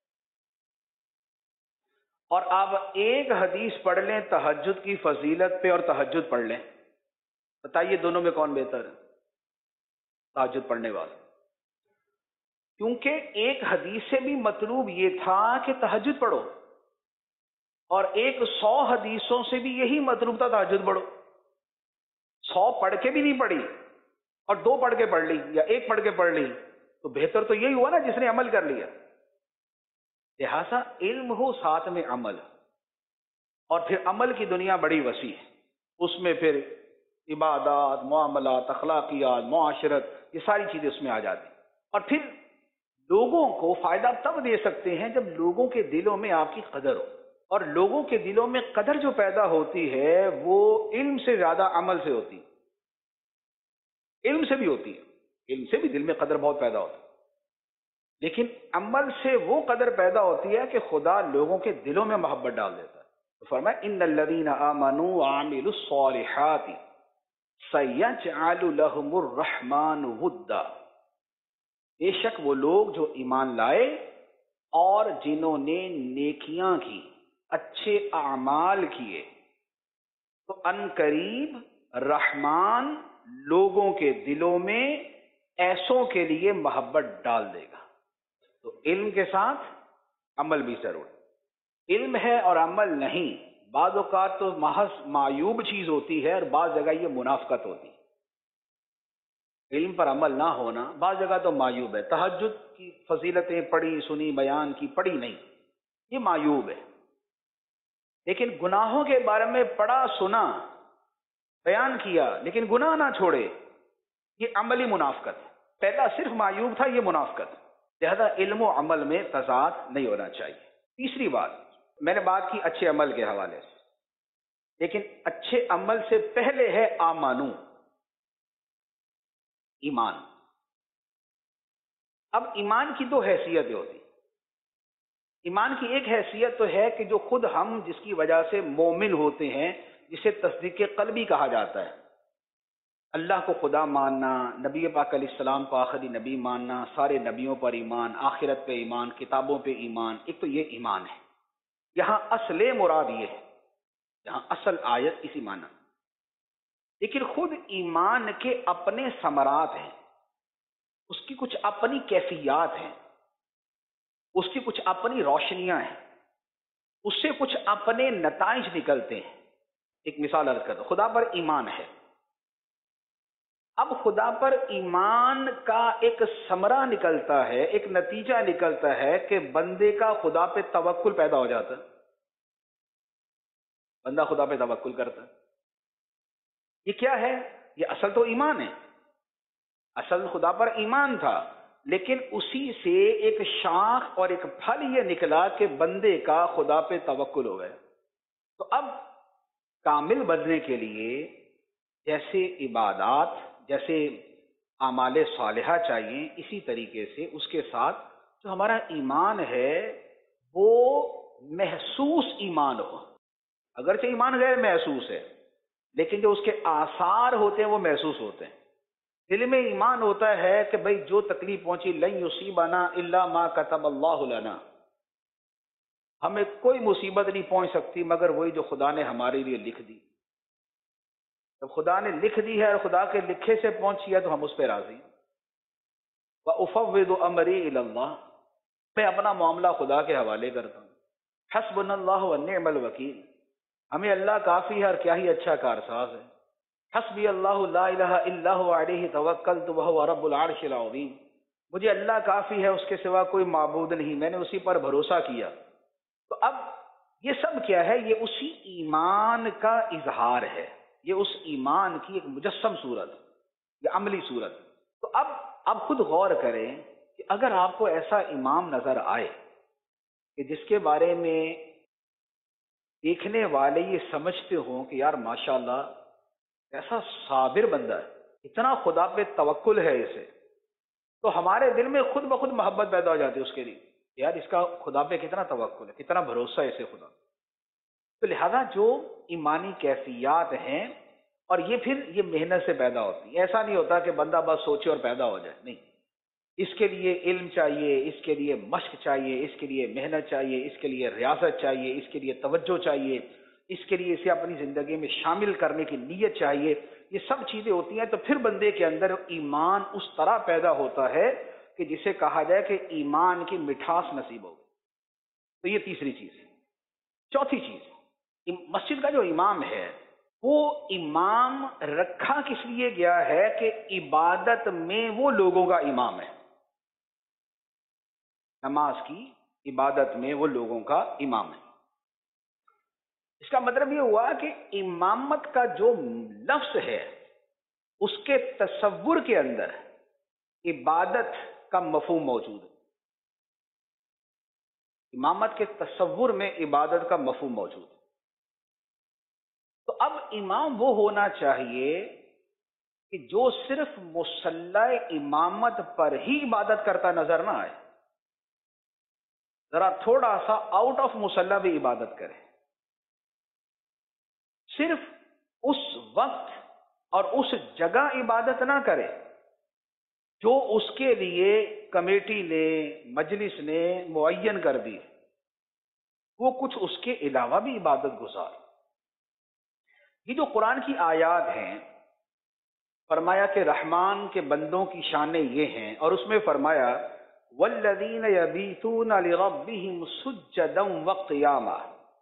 B: اور آپ ایک حدیث پڑھ لیں تہجد کی فضیلت پہ اور تہجد پڑھ لیں، بتائیے دونوں میں کون بہتر ہے؟ تہجد پڑھنے والا. کیونکہ ایک حدیث سے بھی مطلوب یہ تھا کہ تہجد پڑھو، اور 100 حدیثوں سے بھی یہی مطلوب تھا تہجد پڑھو. 100 پڑھ کے بھی نہیں پڑھی اور 2 پڑھ کے پڑھ لی یا 1 پڑھ کے پڑھ لی، تو بہتر تو یہی ہوا نا جس نے عمل کر لیا. لہذا علم ہو ساتھ میں عمل، اور پھر عمل کی دنیا بڑی وسیع ہے، اس میں پھر عبادات، معاملات، اخلاقیات، معاشرت، یہ ساری چیزیں اس میں آ جاتی ہیں۔ اور پھر لوگوں کو فائدہ تب دے سکتے ہیں جب لوگوں کے دلوں میں آپ کی قدر ہو، اور لوگوں کے دلوں میں قدر جو پیدا ہوتی ہے وہ علم سے زیادہ عمل سے ہوتی ہے، علم سے بھی ہوتی ہے، علم سے بھی دل میں قدر بہت پیدا ہوتی ہے، لیکن عمل سے وہ قدر پیدا ہوتی ہے کہ خدا لوگوں کے دلوں میں محبت ڈال دیتا ہے۔ تو فرمایا ان الذین آمنوا وعملوا الصالحات سیجعل لهم الرحمن ودا، بے شک وہ لوگ جو ایمان لائے اور جنہوں نے نیکیاں کی، اچھے اعمال کیے، تو ان قریب رحمان لوگوں کے دلوں میں ایسوں کے لیے محبت ڈال دے گا۔ تو علم کے ساتھ عمل بھی ضرور، علم ہے اور عمل نہیں، بعض اوقات تو محض معیوب چیز ہوتی ہے اور بعض جگہ یہ منافقت ہوتی ہے۔ علم پر عمل نہ ہونا بعض جگہ تو معیوب ہے، تہجد کی فضیلتیں پڑھی سنی بیان کی، پڑھی نہیں، یہ معیوب ہے، لیکن گناہوں کے بارے میں پڑھا سنا بیان کیا لیکن گناہ نہ چھوڑے، یہ عملی منافقت ہے۔ پہلا صرف معیوب تھا، یہ منافقت، لہذا علم و عمل میں تضاد نہیں ہونا چاہیے۔ تیسری بات، میں نے بات کی اچھے عمل کے حوالے سے، لیکن اچھے عمل سے پہلے ہے آمانو، ایمان۔ اب ایمان کی دو حیثیتیں ہوتی ہیں۔ ایمان کی ایک حیثیت تو ہے کہ جو خود ہم جس کی وجہ سے مومن ہوتے ہیں، جسے تصدیق قلبی کہا جاتا ہے، اللہ کو خدا ماننا، نبی پاک علیہ السلام کو آخری نبی ماننا، سارے نبیوں پر ایمان، آخرت پہ ایمان، کتابوں پہ ایمان، ایک تو یہ ایمان ہے۔ یہاں اصل مراد یہ ہے، یہاں اصل آیت اسی معنی، لیکن خود ایمان کے اپنے ثمرات ہیں، اس کی کچھ اپنی کیفیات ہیں، اس کی کچھ اپنی روشنیاں ہیں، اس سے کچھ اپنے نتائج نکلتے ہیں۔ ایک مثال عرض کرتا ہوں، خدا پر ایمان ہے، اب خدا پر ایمان کا ایک ثمرہ نکلتا ہے، ایک نتیجہ نکلتا ہے کہ بندے کا خدا پہ توکل پیدا ہو جاتا ہے، بندہ خدا پہ توکل کرتا ہے۔ یہ کیا ہے؟ یہ اصل تو ایمان ہے، اصل خدا پر ایمان تھا، لیکن اسی سے ایک شاخ اور ایک پھل یہ نکلا کہ بندے کا خدا پہ توکل ہو گیا۔ تو اب کامل بننے کے لیے جیسے عبادات، جیسے اعمال صالحہ چاہیے، اسی طریقے سے اس کے ساتھ جو ہمارا ایمان ہے وہ محسوس ایمان ہو۔ اگرچہ ایمان غیر محسوس ہے، لیکن جو اس کے آثار ہوتے ہیں وہ محسوس ہوتے ہیں۔ دل میں ایمان ہوتا ہے کہ بھئی جو تکلیف پہنچی، لن یصیبنا الا ما کتب اللہ لنا، ہمیں کوئی مصیبت نہیں پہنچ سکتی مگر وہی جو خدا نے ہمارے لیے لکھ دی۔ جب خدا نے لکھ دی ہے اور خدا کے لکھے سے پہنچی ہے تو ہم اس پہ راضی ہیں۔ وَأُفَوِّضُ أَمْرِي إِلَى اللَّهِ، میں اپنا معاملہ خدا کے حوالے کرتا ہوں۔ حسبنا اللہ ونعم الوکیل، ہمیں اللہ کافی ہے اور کیا ہی اچھا کارساز ہے۔ حسبی اللہ لا الہ الا هو علیہ توکلت وہو رب العرش العظیم، مجھے اللہ کافی ہے، اس کے سوا کوئی معبود نہیں، میں نے اسی پر بھروسہ کیا۔ تو اب یہ سب کیا ہے؟ یہ اسی ایمان کا اظہار ہے، یہ اس ایمان کی ایک مجسم صورت، یہ عملی صورت۔ تو اب خود غور کریں کہ اگر آپ کو ایسا امام نظر آئے کہ جس کے بارے میں دیکھنے والے یہ سمجھتے ہوں کہ یار ماشاءاللہ ایسا صابر بندہ ہے، اتنا خدا پہ توکل ہے اسے، تو ہمارے دل میں خود بخود محبت پیدا ہو جاتی ہے اس کے لیے، یار اس کا خدا پہ کتنا توکل ہے، کتنا بھروسہ ہے اسے خدا۔ تو لہذا جو ایمانی کیفیات ہیں، اور یہ پھر یہ محنت سے پیدا ہوتی ہے، ایسا نہیں ہوتا کہ بندہ بس سوچے اور پیدا ہو جائے، نہیں، اس کے لیے علم چاہیے، اس کے لیے مشق چاہیے، اس کے لیے محنت چاہیے، اس کے لیے ریاضت چاہیے، اس کے لیے توجہ چاہیے، اس کے لیے اسے اپنی زندگی میں شامل کرنے کی نیت چاہیے۔ یہ سب چیزیں ہوتی ہیں تو پھر بندے کے اندر ایمان اس طرح پیدا ہوتا ہے کہ جسے کہا جائے کہ ایمان کی مٹھاس نصیب ہو۔ تو یہ تیسری چیز ہے۔ چوتھی چیز، مسجد کا جو امام ہے وہ امام رکھا کس لیے گیا ہے کہ عبادت میں وہ لوگوں کا امام ہے، نماز کی عبادت میں وہ لوگوں کا امام ہے۔ اس کا مطلب یہ ہوا کہ امامت کا جو لفظ ہے اس کے تصور کے اندر عبادت کا مفہوم موجود ہے. امامت کے تصور میں عبادت کا مفہوم موجود ہے. تو اب امام وہ ہونا چاہیے کہ جو صرف مصلی امامت پر ہی عبادت کرتا نظر نہ آئے، ذرا تھوڑا سا آؤٹ آف مصلی بھی عبادت کرے، صرف اس وقت اور اس جگہ عبادت نہ کرے جو اس کے لیے کمیٹی نے، مجلس نے معین کر دی، وہ کچھ اس کے علاوہ بھی عبادت گزار. یہ جو قرآن کی آیات ہیں، فرمایا کہ رحمان کے بندوں کی شانیں یہ ہیں، اور اس میں فرمایا والذین یبیتون لربہم سجدا وقیاما.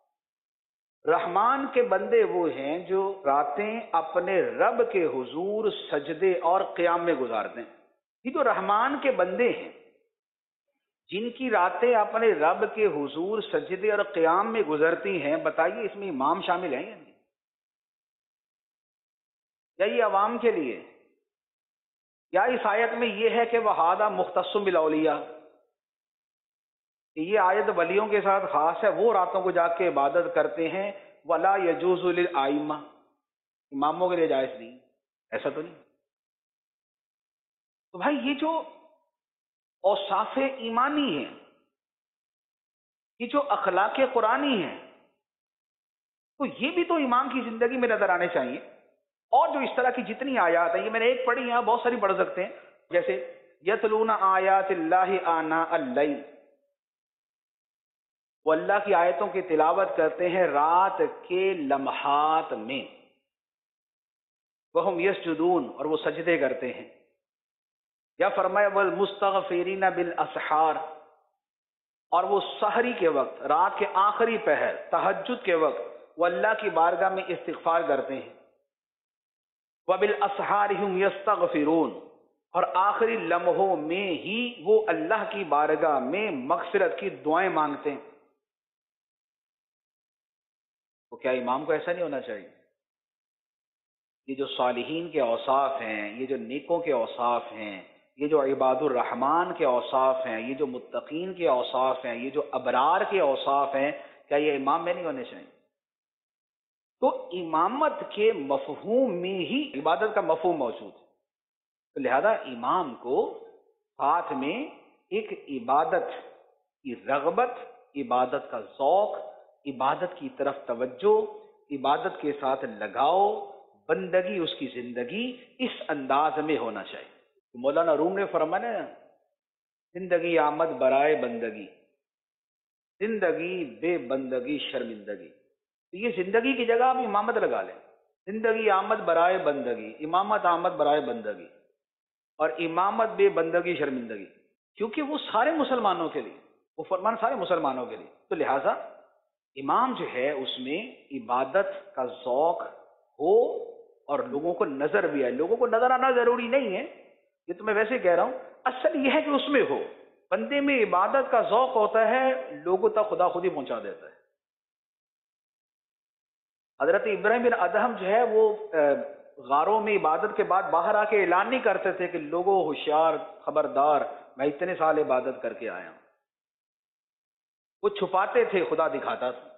B: رحمان کے بندے وہ ہیں جو راتیں اپنے رب کے حضور سجدے اور قیام میں گزارتے ہیں. یہ جو رحمان کے بندے ہیں جن کی راتیں اپنے رب کے حضور سجدے اور قیام میں گزرتی ہیں، بتائیے اس میں امام شامل ہیں یا نہیں؟ یا یہ عوام کے لیے، یا اس آیت میں یہ ہے کہ وَهَذَا مُخْتَصٌ بِالْأَوْلِيَاء، کہ یہ آیت ولیوں کے ساتھ خاص ہے، وہ راتوں کو جاگ کے عبادت کرتے ہیں. وَلَا يَجُوزُ لِلْأَئِمَّةِ، اماموں کے لیے جائز نہیں، ایسا تو نہیں. تو بھائی یہ جو اوصاف ایمانی ہیں، یہ جو اخلاق قرآنی ہیں، تو یہ بھی تو امام کی زندگی میں نظر آنے چاہیے. اور جو اس طرح کی جتنی آیات ہیں، یہ میں نے ایک پڑھی ہیں، بہت ساری پڑھ سکتے ہیں، جیسے یتلون آیات اللہ آناء اللیل، وہ اللہ کی آیتوں کی تلاوت کرتے ہیں رات کے لمحات میں. وہم یسجدون، اور وہ سجدے کرتے ہیں. یا فرمایا والمستغفرین بالاسحار، اور وہ سحری کے وقت، رات کے آخری پہر، تہجد کے وقت وہ اللہ کی بارگاہ میں استغفار کرتے ہیں. وبالاسحار هم یستغفرون، اور آخری لمحوں میں ہی وہ اللہ کی بارگاہ میں مغفرت کی دعائیں مانگتے ہیں. تو کیا امام کو ایسا نہیں ہونا چاہیے؟ یہ جو صالحین کے اوصاف ہیں، یہ جو نیکوں کے اوصاف ہیں، یہ جو عباد الرحمن کے اوصاف ہیں، یہ جو متقین کے اوصاف ہیں، یہ جو ابرار کے اوصاف ہیں، کیا یہ امام میں نہیں ہونے چاہیے؟ تو امامت کے مفہوم میں ہی عبادت کا مفہوم موجود ہے. تو لہذا امام کو ساتھ میں ایک عبادت کی رغبت، عبادت کا ذوق، عبادت کی طرف توجہ، عبادت کے ساتھ لگاؤ، بندگی اس کی زندگی اس انداز میں ہونا چاہیے. مولانا روم نے فرمایا نا، زندگی آمد برائے بندگی، زندگی بے بندگی شرمندگی. تو یہ زندگی کی جگہ آپ امامت لگا لیں. زندگی آمد برائے بندگی، امامت آمد برائے بندگی، اور امامت بے بندگی شرمندگی، کیونکہ وہ سارے مسلمانوں کے لیے، وہ فرمان سارے مسلمانوں کے لیے. تو لہٰذا امام جو ہے اس میں عبادت کا ذوق ہو اور لوگوں کو نظر بھی آئے. لوگوں کو نظر آنا ضروری نہیں ہے، یہ تو میں ویسے کہہ رہا ہوں، اصل یہ ہے کہ اس میں ہو، بندے میں عبادت کا ذوق ہوتا ہے، لوگوں تک خدا خود ہی پہنچا دیتا ہے. حضرت ابراہیم بن ادہم جو ہے وہ غاروں میں عبادت کے بعد باہر آ کے اعلان نہیں کرتے تھے کہ لوگوں ہوشیار، خبردار، میں اتنے سال عبادت کر کے آیا ہوں. وہ چھپاتے تھے، خدا دکھاتا تھا.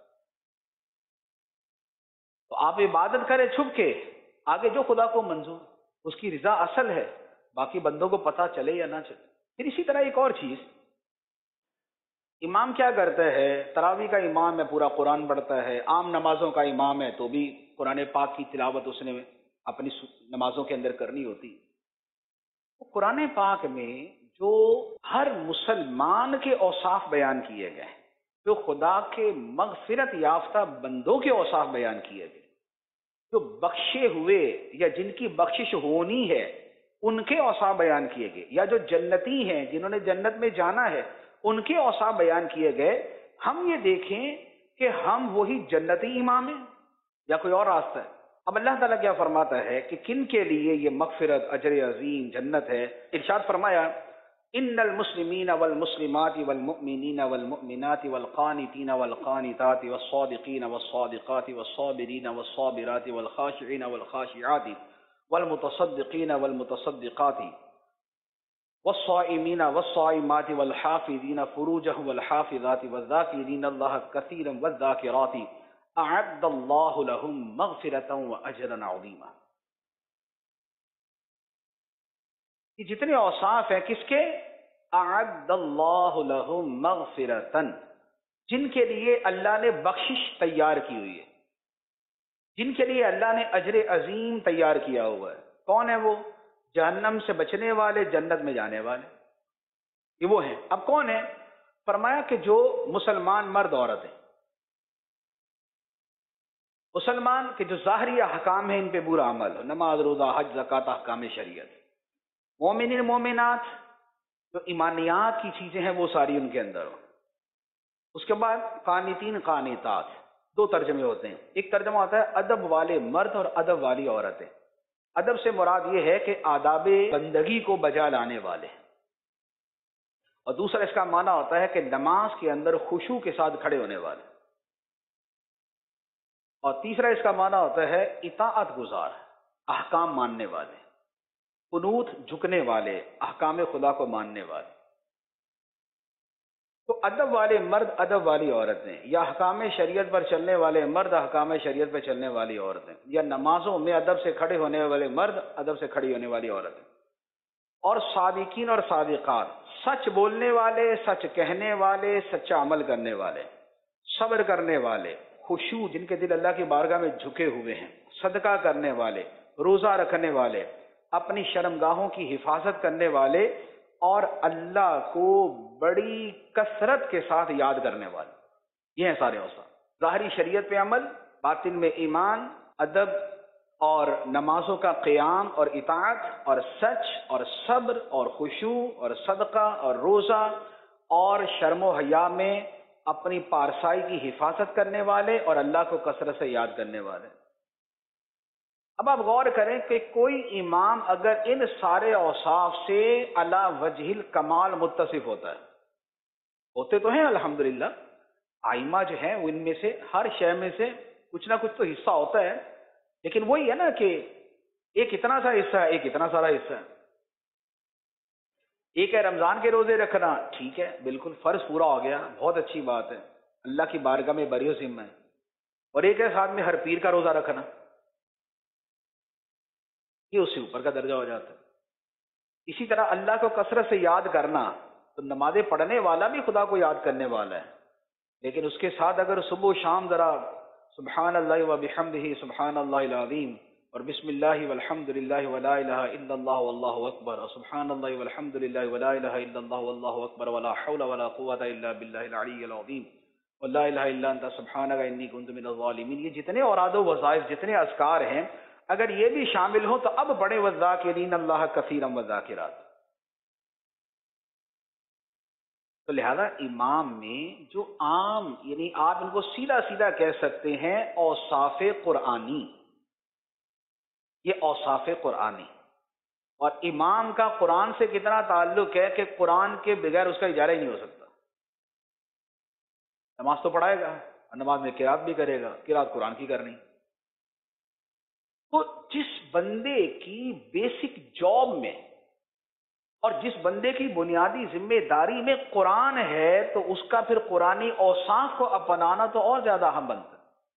B: تو آپ عبادت کریں چھپ کے، آگے جو خدا کو منظور، اس کی رضا اصل ہے، باقی بندوں کو پتہ چلے یا نہ چلے. پھر اسی طرح ایک اور چیز، امام کیا کرتا ہے؟ تراویح کا امام ہے، پورا قرآن پڑھتا ہے، عام نمازوں کا امام ہے تو بھی قرآن پاک کی تلاوت اس نے اپنی نمازوں کے اندر کرنی ہوتی. قرآن پاک میں جو ہر مسلمان کے اوصاف بیان کیے گئے، جو خدا کے مغفرت یافتہ بندوں کے اوصاف بیان کیے گئے، جو بخشے ہوئے یا جن کی بخشش ہونی ہے ان کے اوصاف بیان کیے گئے، یا جو جنتی ہیں جنہوں نے جنت میں جانا ہے ان کے اوصاف بیان کیے گئے. ہم یہ دیکھیں کہ ہم وہی جنتی امام ہیں یا کوئی اور راستہ ہے. اب اللہ تعالیٰ کیا فرماتا ہے کہ کن کے لیے یہ مغفرت، اجر عظیم، جنت ہے؟ ارشاد فرمایا ان المسلمین والمسلمات والمؤمنین والمؤمنات والقانتین والقانتات والصادقین والصادقات والصابرین والصابرات والخاشعین والخاشعات والمتصدقین والمتصدقات والصائمین والصائمات والحافظین فروجهم والحافظات والذاکرین اللہ کثیرا والذاکرات اعد اللہ لهم مغفرۃ واجرا عظیما. یہ جتنے اوصاف ہیں کس کے؟ اعد اللہ لهم مغفرۃ، جن کے لیے اللہ نے بخشش تیار کی ہوئی ہے، جن کے لیے اللہ نے اجر عظیم تیار کیا ہوا ہے. کون ہے وہ؟ جہنم سے بچنے والے، جنت میں جانے والے، یہ وہ ہیں. اب کون ہے؟ فرمایا کہ جو مسلمان مرد عورت ہیں، مسلمان کے جو ظاہری احکام ہیں ان پہ برا عمل ہو، نماز روزہ حج زکوٰۃ احکام شریعت. مومنین مومنات، جو ایمانیات کی چیزیں ہیں وہ ساری ان کے اندر ہو. اس کے بعد قانتین قانتات، دو ترجمے ہوتے ہیں. ایک ترجمہ ہوتا ہے ادب والے مرد اور ادب والی عورتیں. ادب سے مراد یہ ہے کہ آداب بندگی کو بجا لانے والے، اور دوسرا اس کا معنی ہوتا ہے کہ نماز کے اندر خشوع کے ساتھ کھڑے ہونے والے، اور تیسرا اس کا معنی ہوتا ہے اطاعت گزار، احکام ماننے والے، قنوت جھکنے والے، احکام خدا کو ماننے والے. تو ادب والے مرد، ادب والی عورتیں، یا احکام شریعت پر چلنے والے مرد، احکام شریعت پر چلنے والی عورتیں، یا نمازوں میں ادب سے کھڑے ہونے والے مرد، ادب سے کھڑی ہونے والی عورتیں. اور صادقین اور صادقات، سچ بولنے والے، سچ کہنے والے، سچا عمل کرنے والے، صبر کرنے والے، خشوع جن کے دل اللہ کی بارگاہ میں جھکے ہوئے ہیں، صدقہ کرنے والے، روزہ رکھنے والے، اپنی شرمگاہوں کی حفاظت کرنے والے، اور اللہ کو بڑی کثرت کے ساتھ یاد کرنے والے. یہ ہیں سارے اوصاف. ظاہری شریعت پہ عمل، باطن میں ایمان، ادب اور نمازوں کا قیام اور اطاعت، اور سچ اور صبر اور خشوع اور صدقہ اور روزہ، اور شرم و حیا میں اپنی پارسائی کی حفاظت کرنے والے، اور اللہ کو کثرت سے یاد کرنے والے. اب آپ غور کریں کہ کوئی امام اگر ان سارے اوصاف سے علی وجہ الکمال متصف ہوتا ہے، ہوتے تو ہیں الحمدللہ، آئمہ جو ہیں ان میں سے ہر شے میں سے کچھ نہ کچھ تو حصہ ہوتا ہے، لیکن وہی ہے نا کہ ایک اتنا سا حصہ ہے، ایک اتنا سارا حصہ ہے. ایک ہے رمضان کے روزے رکھنا، ٹھیک ہے، بالکل فرض پورا ہو گیا، بہت اچھی بات ہے، اللہ کی بارگاہ میں بری و ذمہ ہے. اور ایک ہے ساتھ میں ہر پیر کا روزہ رکھنا، یہ اس سے اوپر کا درجہ ہو جاتا ہے. اسی طرح اللہ کو کثرت سے یاد کرنا، تو نمازیں پڑھنے والا بھی خدا کو یاد کرنے والا ہے، لیکن اس کے ساتھ اگر صبح و شام ذرا سبحان اللہ و بحمدہ سبحان اللہ العظیم، اور بسم اللہ والحمد للہ ولا الہ الا اللہ واللہ اکبر، اور سبحان اللہ والحمد للہ ولا الہ الا اللہ واللہ اکبر ولا حول ولا قوۃ الا باللہ العلی العظیم ولا الہ الا انت سبحانک انی کنت من الظالمین، یہ جتنے اوراد و وظائف، جتنے اذکار ہیں، اگر یہ بھی شامل ہوں تو اب بڑے والذاکرین اللہ کثیرا والذاکرات. تو لہذا امام میں جو عام، یعنی آپ ان کو سیدھا سیدھا کہہ سکتے ہیں اوصاف قرآنی، یہ اوصاف قرآنی. اور امام کا قرآن سے کتنا تعلق ہے کہ قرآن کے بغیر اس کا اجارہ ہی نہیں ہو سکتا. نماز تو پڑھائے گا، اور نماز میں قرات بھی کرے گا، قرات قرآن کی کرنی. تو جس بندے کی بیسک جاب میں اور جس بندے کی بنیادی ذمہ داری میں قرآن ہے، تو اس کا پھر قرآنی اوصاف کو اپنانا تو اور زیادہ اہم بنتا ہے.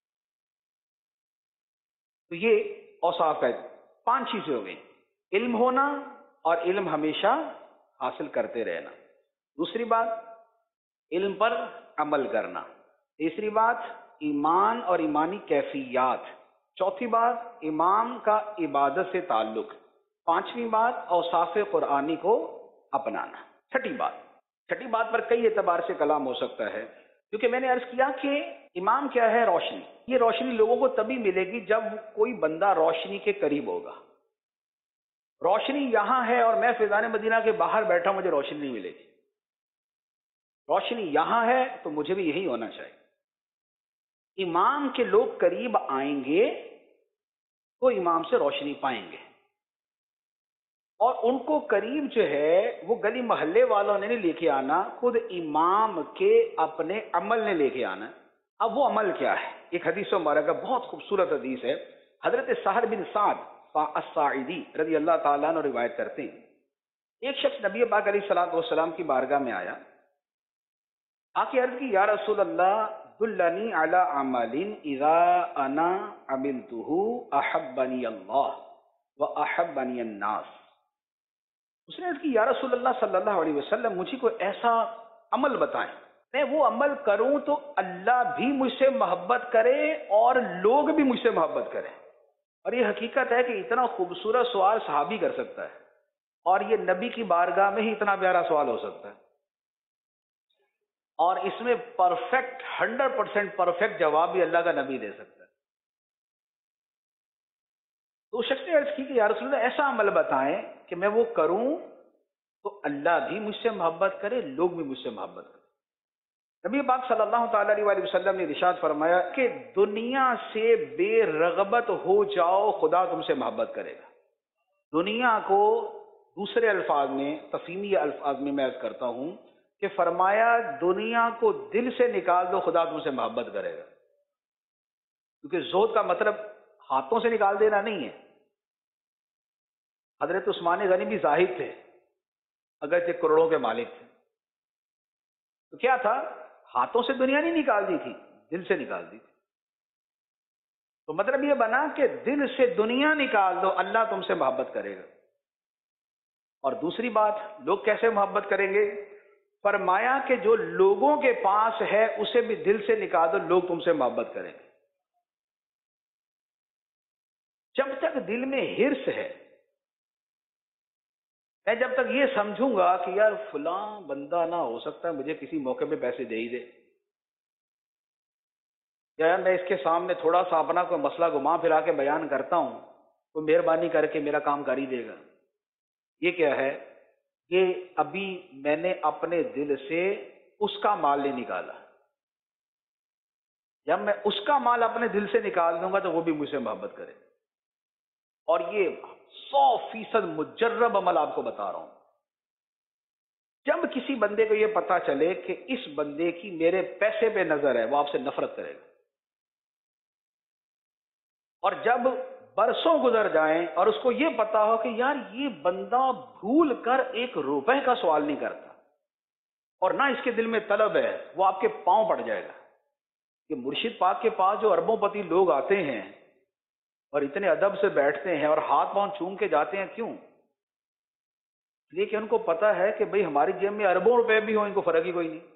B: تو یہ اوصاف کا 5 چیزیں ہو گئی: علم ہونا اور علم ہمیشہ حاصل کرتے رہنا. دوسری بات علم پر عمل کرنا. تیسری بات ایمان اور ایمانی کیفیات. چوتھی بات امام کا عبادت سے تعلق. پانچویں بات اوصاف قرآنی کو اپنانا. چھٹی بات پر کئی اعتبار سے کلام ہو سکتا ہے، کیونکہ میں نے عرض کیا کہ امام کیا ہے؟ روشنی. یہ روشنی لوگوں کو تبھی ملے گی جب کوئی بندہ روشنی کے قریب ہوگا. روشنی یہاں ہے اور میں فیضان مدینہ کے باہر بیٹھا ہوں، مجھے روشنی نہیں ملے گی. روشنی یہاں ہے تو مجھے بھی یہی ہونا چاہیے. امام کے لوگ قریب آئیں گے تو امام سے روشنی پائیں گے. اور ان کو قریب جو ہے وہ گلی محلے والوں نے نہیں لے کے آنا، خود امام کے اپنے عمل نے لے کے آنا۔ اب وہ عمل کیا ہے؟ ایک حدیث مبارکہ بہت خوبصورت حدیث ہے، حضرت سہل بن سعد الساعدی رضی اللہ تعالیٰ عنہ روایت کرتے ہیں، ایک شخص نبی پاک علیہ الصلوۃ والسلام کی بارگاہ میں آیا، آ کے عرض کی یا رسول اللہ دلنی علی عمل اذا انا عملته احبنی اللہ واحبنی الناس۔ اس نے عرض کی یا رسول اللہ صلی اللہ علیہ وسلم مجھے کوئی ایسا عمل بتائیں، میں وہ عمل کروں تو اللہ بھی مجھ سے محبت کرے اور لوگ بھی مجھ سے محبت کریں۔ اور یہ حقیقت ہے کہ اتنا خوبصورت سوال صحابی کر سکتا ہے، اور یہ نبی کی بارگاہ میں ہی اتنا پیارا سوال ہو سکتا ہے، اور اس میں پرفیکٹ 100% پرفیکٹ جواب بھی اللہ کا نبی دے سکتا ہے۔ تو اس شخص نے عرض کی کہ یا رسول اللہ ایسا عمل بتائیں کہ میں وہ کروں تو اللہ بھی مجھ سے محبت کرے، لوگ بھی مجھ سے محبت کریں۔ نبی پاک صلی اللہ تعالیٰ علیہ وسلم نے ارشاد فرمایا کہ دنیا سے بے رغبت ہو جاؤ، خدا تم سے محبت کرے گا۔ دنیا کو دوسرے الفاظ میں، تفہیمی الفاظ میں عرض کرتا ہوں کہ فرمایا دنیا کو دل سے نکال دو، خدا تم سے محبت کرے گا۔ کیونکہ زہد کا مطلب ہاتھوں سے نکال دینا نہیں ہے۔ حضرت عثمان غنی بھی زاہد تھے، اگرچہ کروڑوں کے مالک تھے، تو کیا تھا؟ ہاتھوں سے دنیا نہیں نکال دی تھی، دل سے نکال دی تھی۔ تو مطلب یہ بنا کہ دل سے دنیا نکال دو، اللہ تم سے محبت کرے گا۔ اور دوسری بات، لوگ کیسے محبت کریں گے؟ فرمایا کہ جو لوگوں کے پاس ہے اسے بھی دل سے نکال دو، لوگ تم سے محبت کریں گے۔ جب تک دل میں ہرس ہے، میں جب تک یہ سمجھوں گا کہ یار فلاں بندہ نہ ہو سکتا ہے مجھے کسی موقع پہ پیسے دے ہی دے، یا یار میں اس کے سامنے تھوڑا سا اپنا کوئی مسئلہ گھما پھرا کے بیان کرتا ہوں، کوئی مہربانی کر کے میرا کام کر ہی دے گا، یہ کیا ہے؟ یہ ابھی میں نے اپنے دل سے اس کا مال نہیں نکالا۔ جب میں اس کا مال اپنے دل سے نکال دوں گا تو وہ بھی مجھ سے محبت کرے۔ اور یہ 100% مجرب عمل آپ کو بتا رہا ہوں۔ جب کسی بندے کو یہ پتا چلے کہ اس بندے کی میرے پیسے پہ نظر ہے، وہ آپ سے نفرت کرے گا۔ اور جب برسوں گزر جائیں اور اس کو یہ پتا ہو کہ یار یہ بندہ بھول کر 1 روپے کا سوال نہیں کرتا اور نہ اس کے دل میں طلب ہے، وہ آپ کے پاؤں پڑ جائے گا کہ مرشد پاک کے پاس جو اربوں پتی لوگ آتے ہیں اور اتنے ادب سے بیٹھتے ہیں اور ہاتھ پاؤں چوم کے جاتے ہیں، کیوں؟ لیکن ان کو پتا ہے کہ بھئی ہماری جیب میں اربوں روپے بھی ہوں، ان کو فرق ہی کوئی نہیں،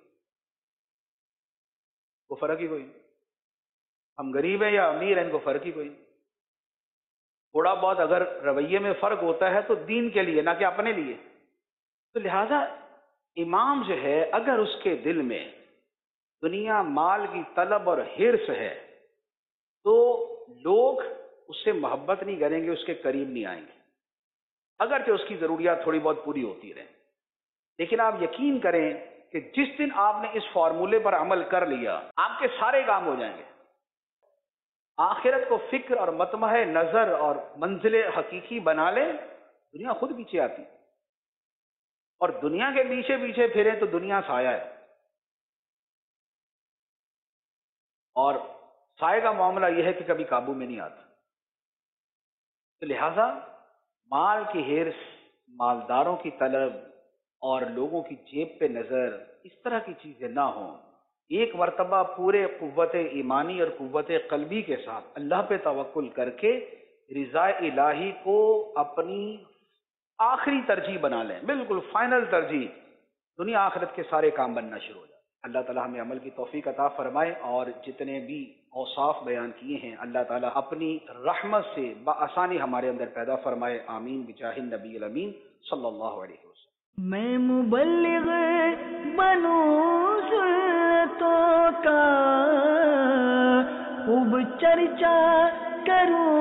B: وہ فرق ہی کوئی نہیں، ہم غریب ہیں یا امیر ہیں ان کو فرق ہی کوئی نہیں۔ تھوڑا بہت اگر رویے میں فرق ہوتا ہے تو دین کے لیے، نہ کہ اپنے لیے۔ تو لہذا امام جو ہے اگر اس کے دل میں دنیا مال کی طلب اور حرص ہے تو لوگ اس سے محبت نہیں کریں گے، اس کے قریب نہیں آئیں گے، اگرچہ اس کی ضروریات تھوڑی بہت پوری ہوتی رہیں۔ لیکن آپ یقین کریں کہ جس دن آپ نے اس فارمولے پر عمل کر لیا، آپ کے سارے کام ہو جائیں گے۔ آخرت کو فکر اور مطمع نظر اور منزل حقیقی بنا لیں، دنیا خود پیچھے آتی، اور دنیا کے پیچھے پیچھے پھریں تو دنیا سایہ ہے، اور سائے کا معاملہ یہ ہے کہ کبھی قابو میں نہیں آتا۔ تو لہذا مال کی حرص، مالداروں کی طلب اور لوگوں کی جیب پہ نظر، اس طرح کی چیزیں نہ ہوں۔ ایک مرتبہ پورے قوت ایمانی اور قوت قلبی کے ساتھ اللہ پہ توکل کر کے رضا الہی کو اپنی آخری ترجیح بنا لیں، بالکل فائنل ترجیح، دنیا آخرت کے سارے کام بننا شروع ہو جائے۔ اللہ تعالیٰ ہمیں عمل کی توفیق عطا فرمائے، اور جتنے بھی اوصاف بیان کیے ہیں اللہ تعالیٰ اپنی رحمت سے بآسانی ہمارے اندر پیدا فرمائے۔ آمین بجاہ النبی الامین صلی اللہ علیہ وسلم۔
A: میں مبلغ بنوں سنتوں کا، خوب چرچا کروں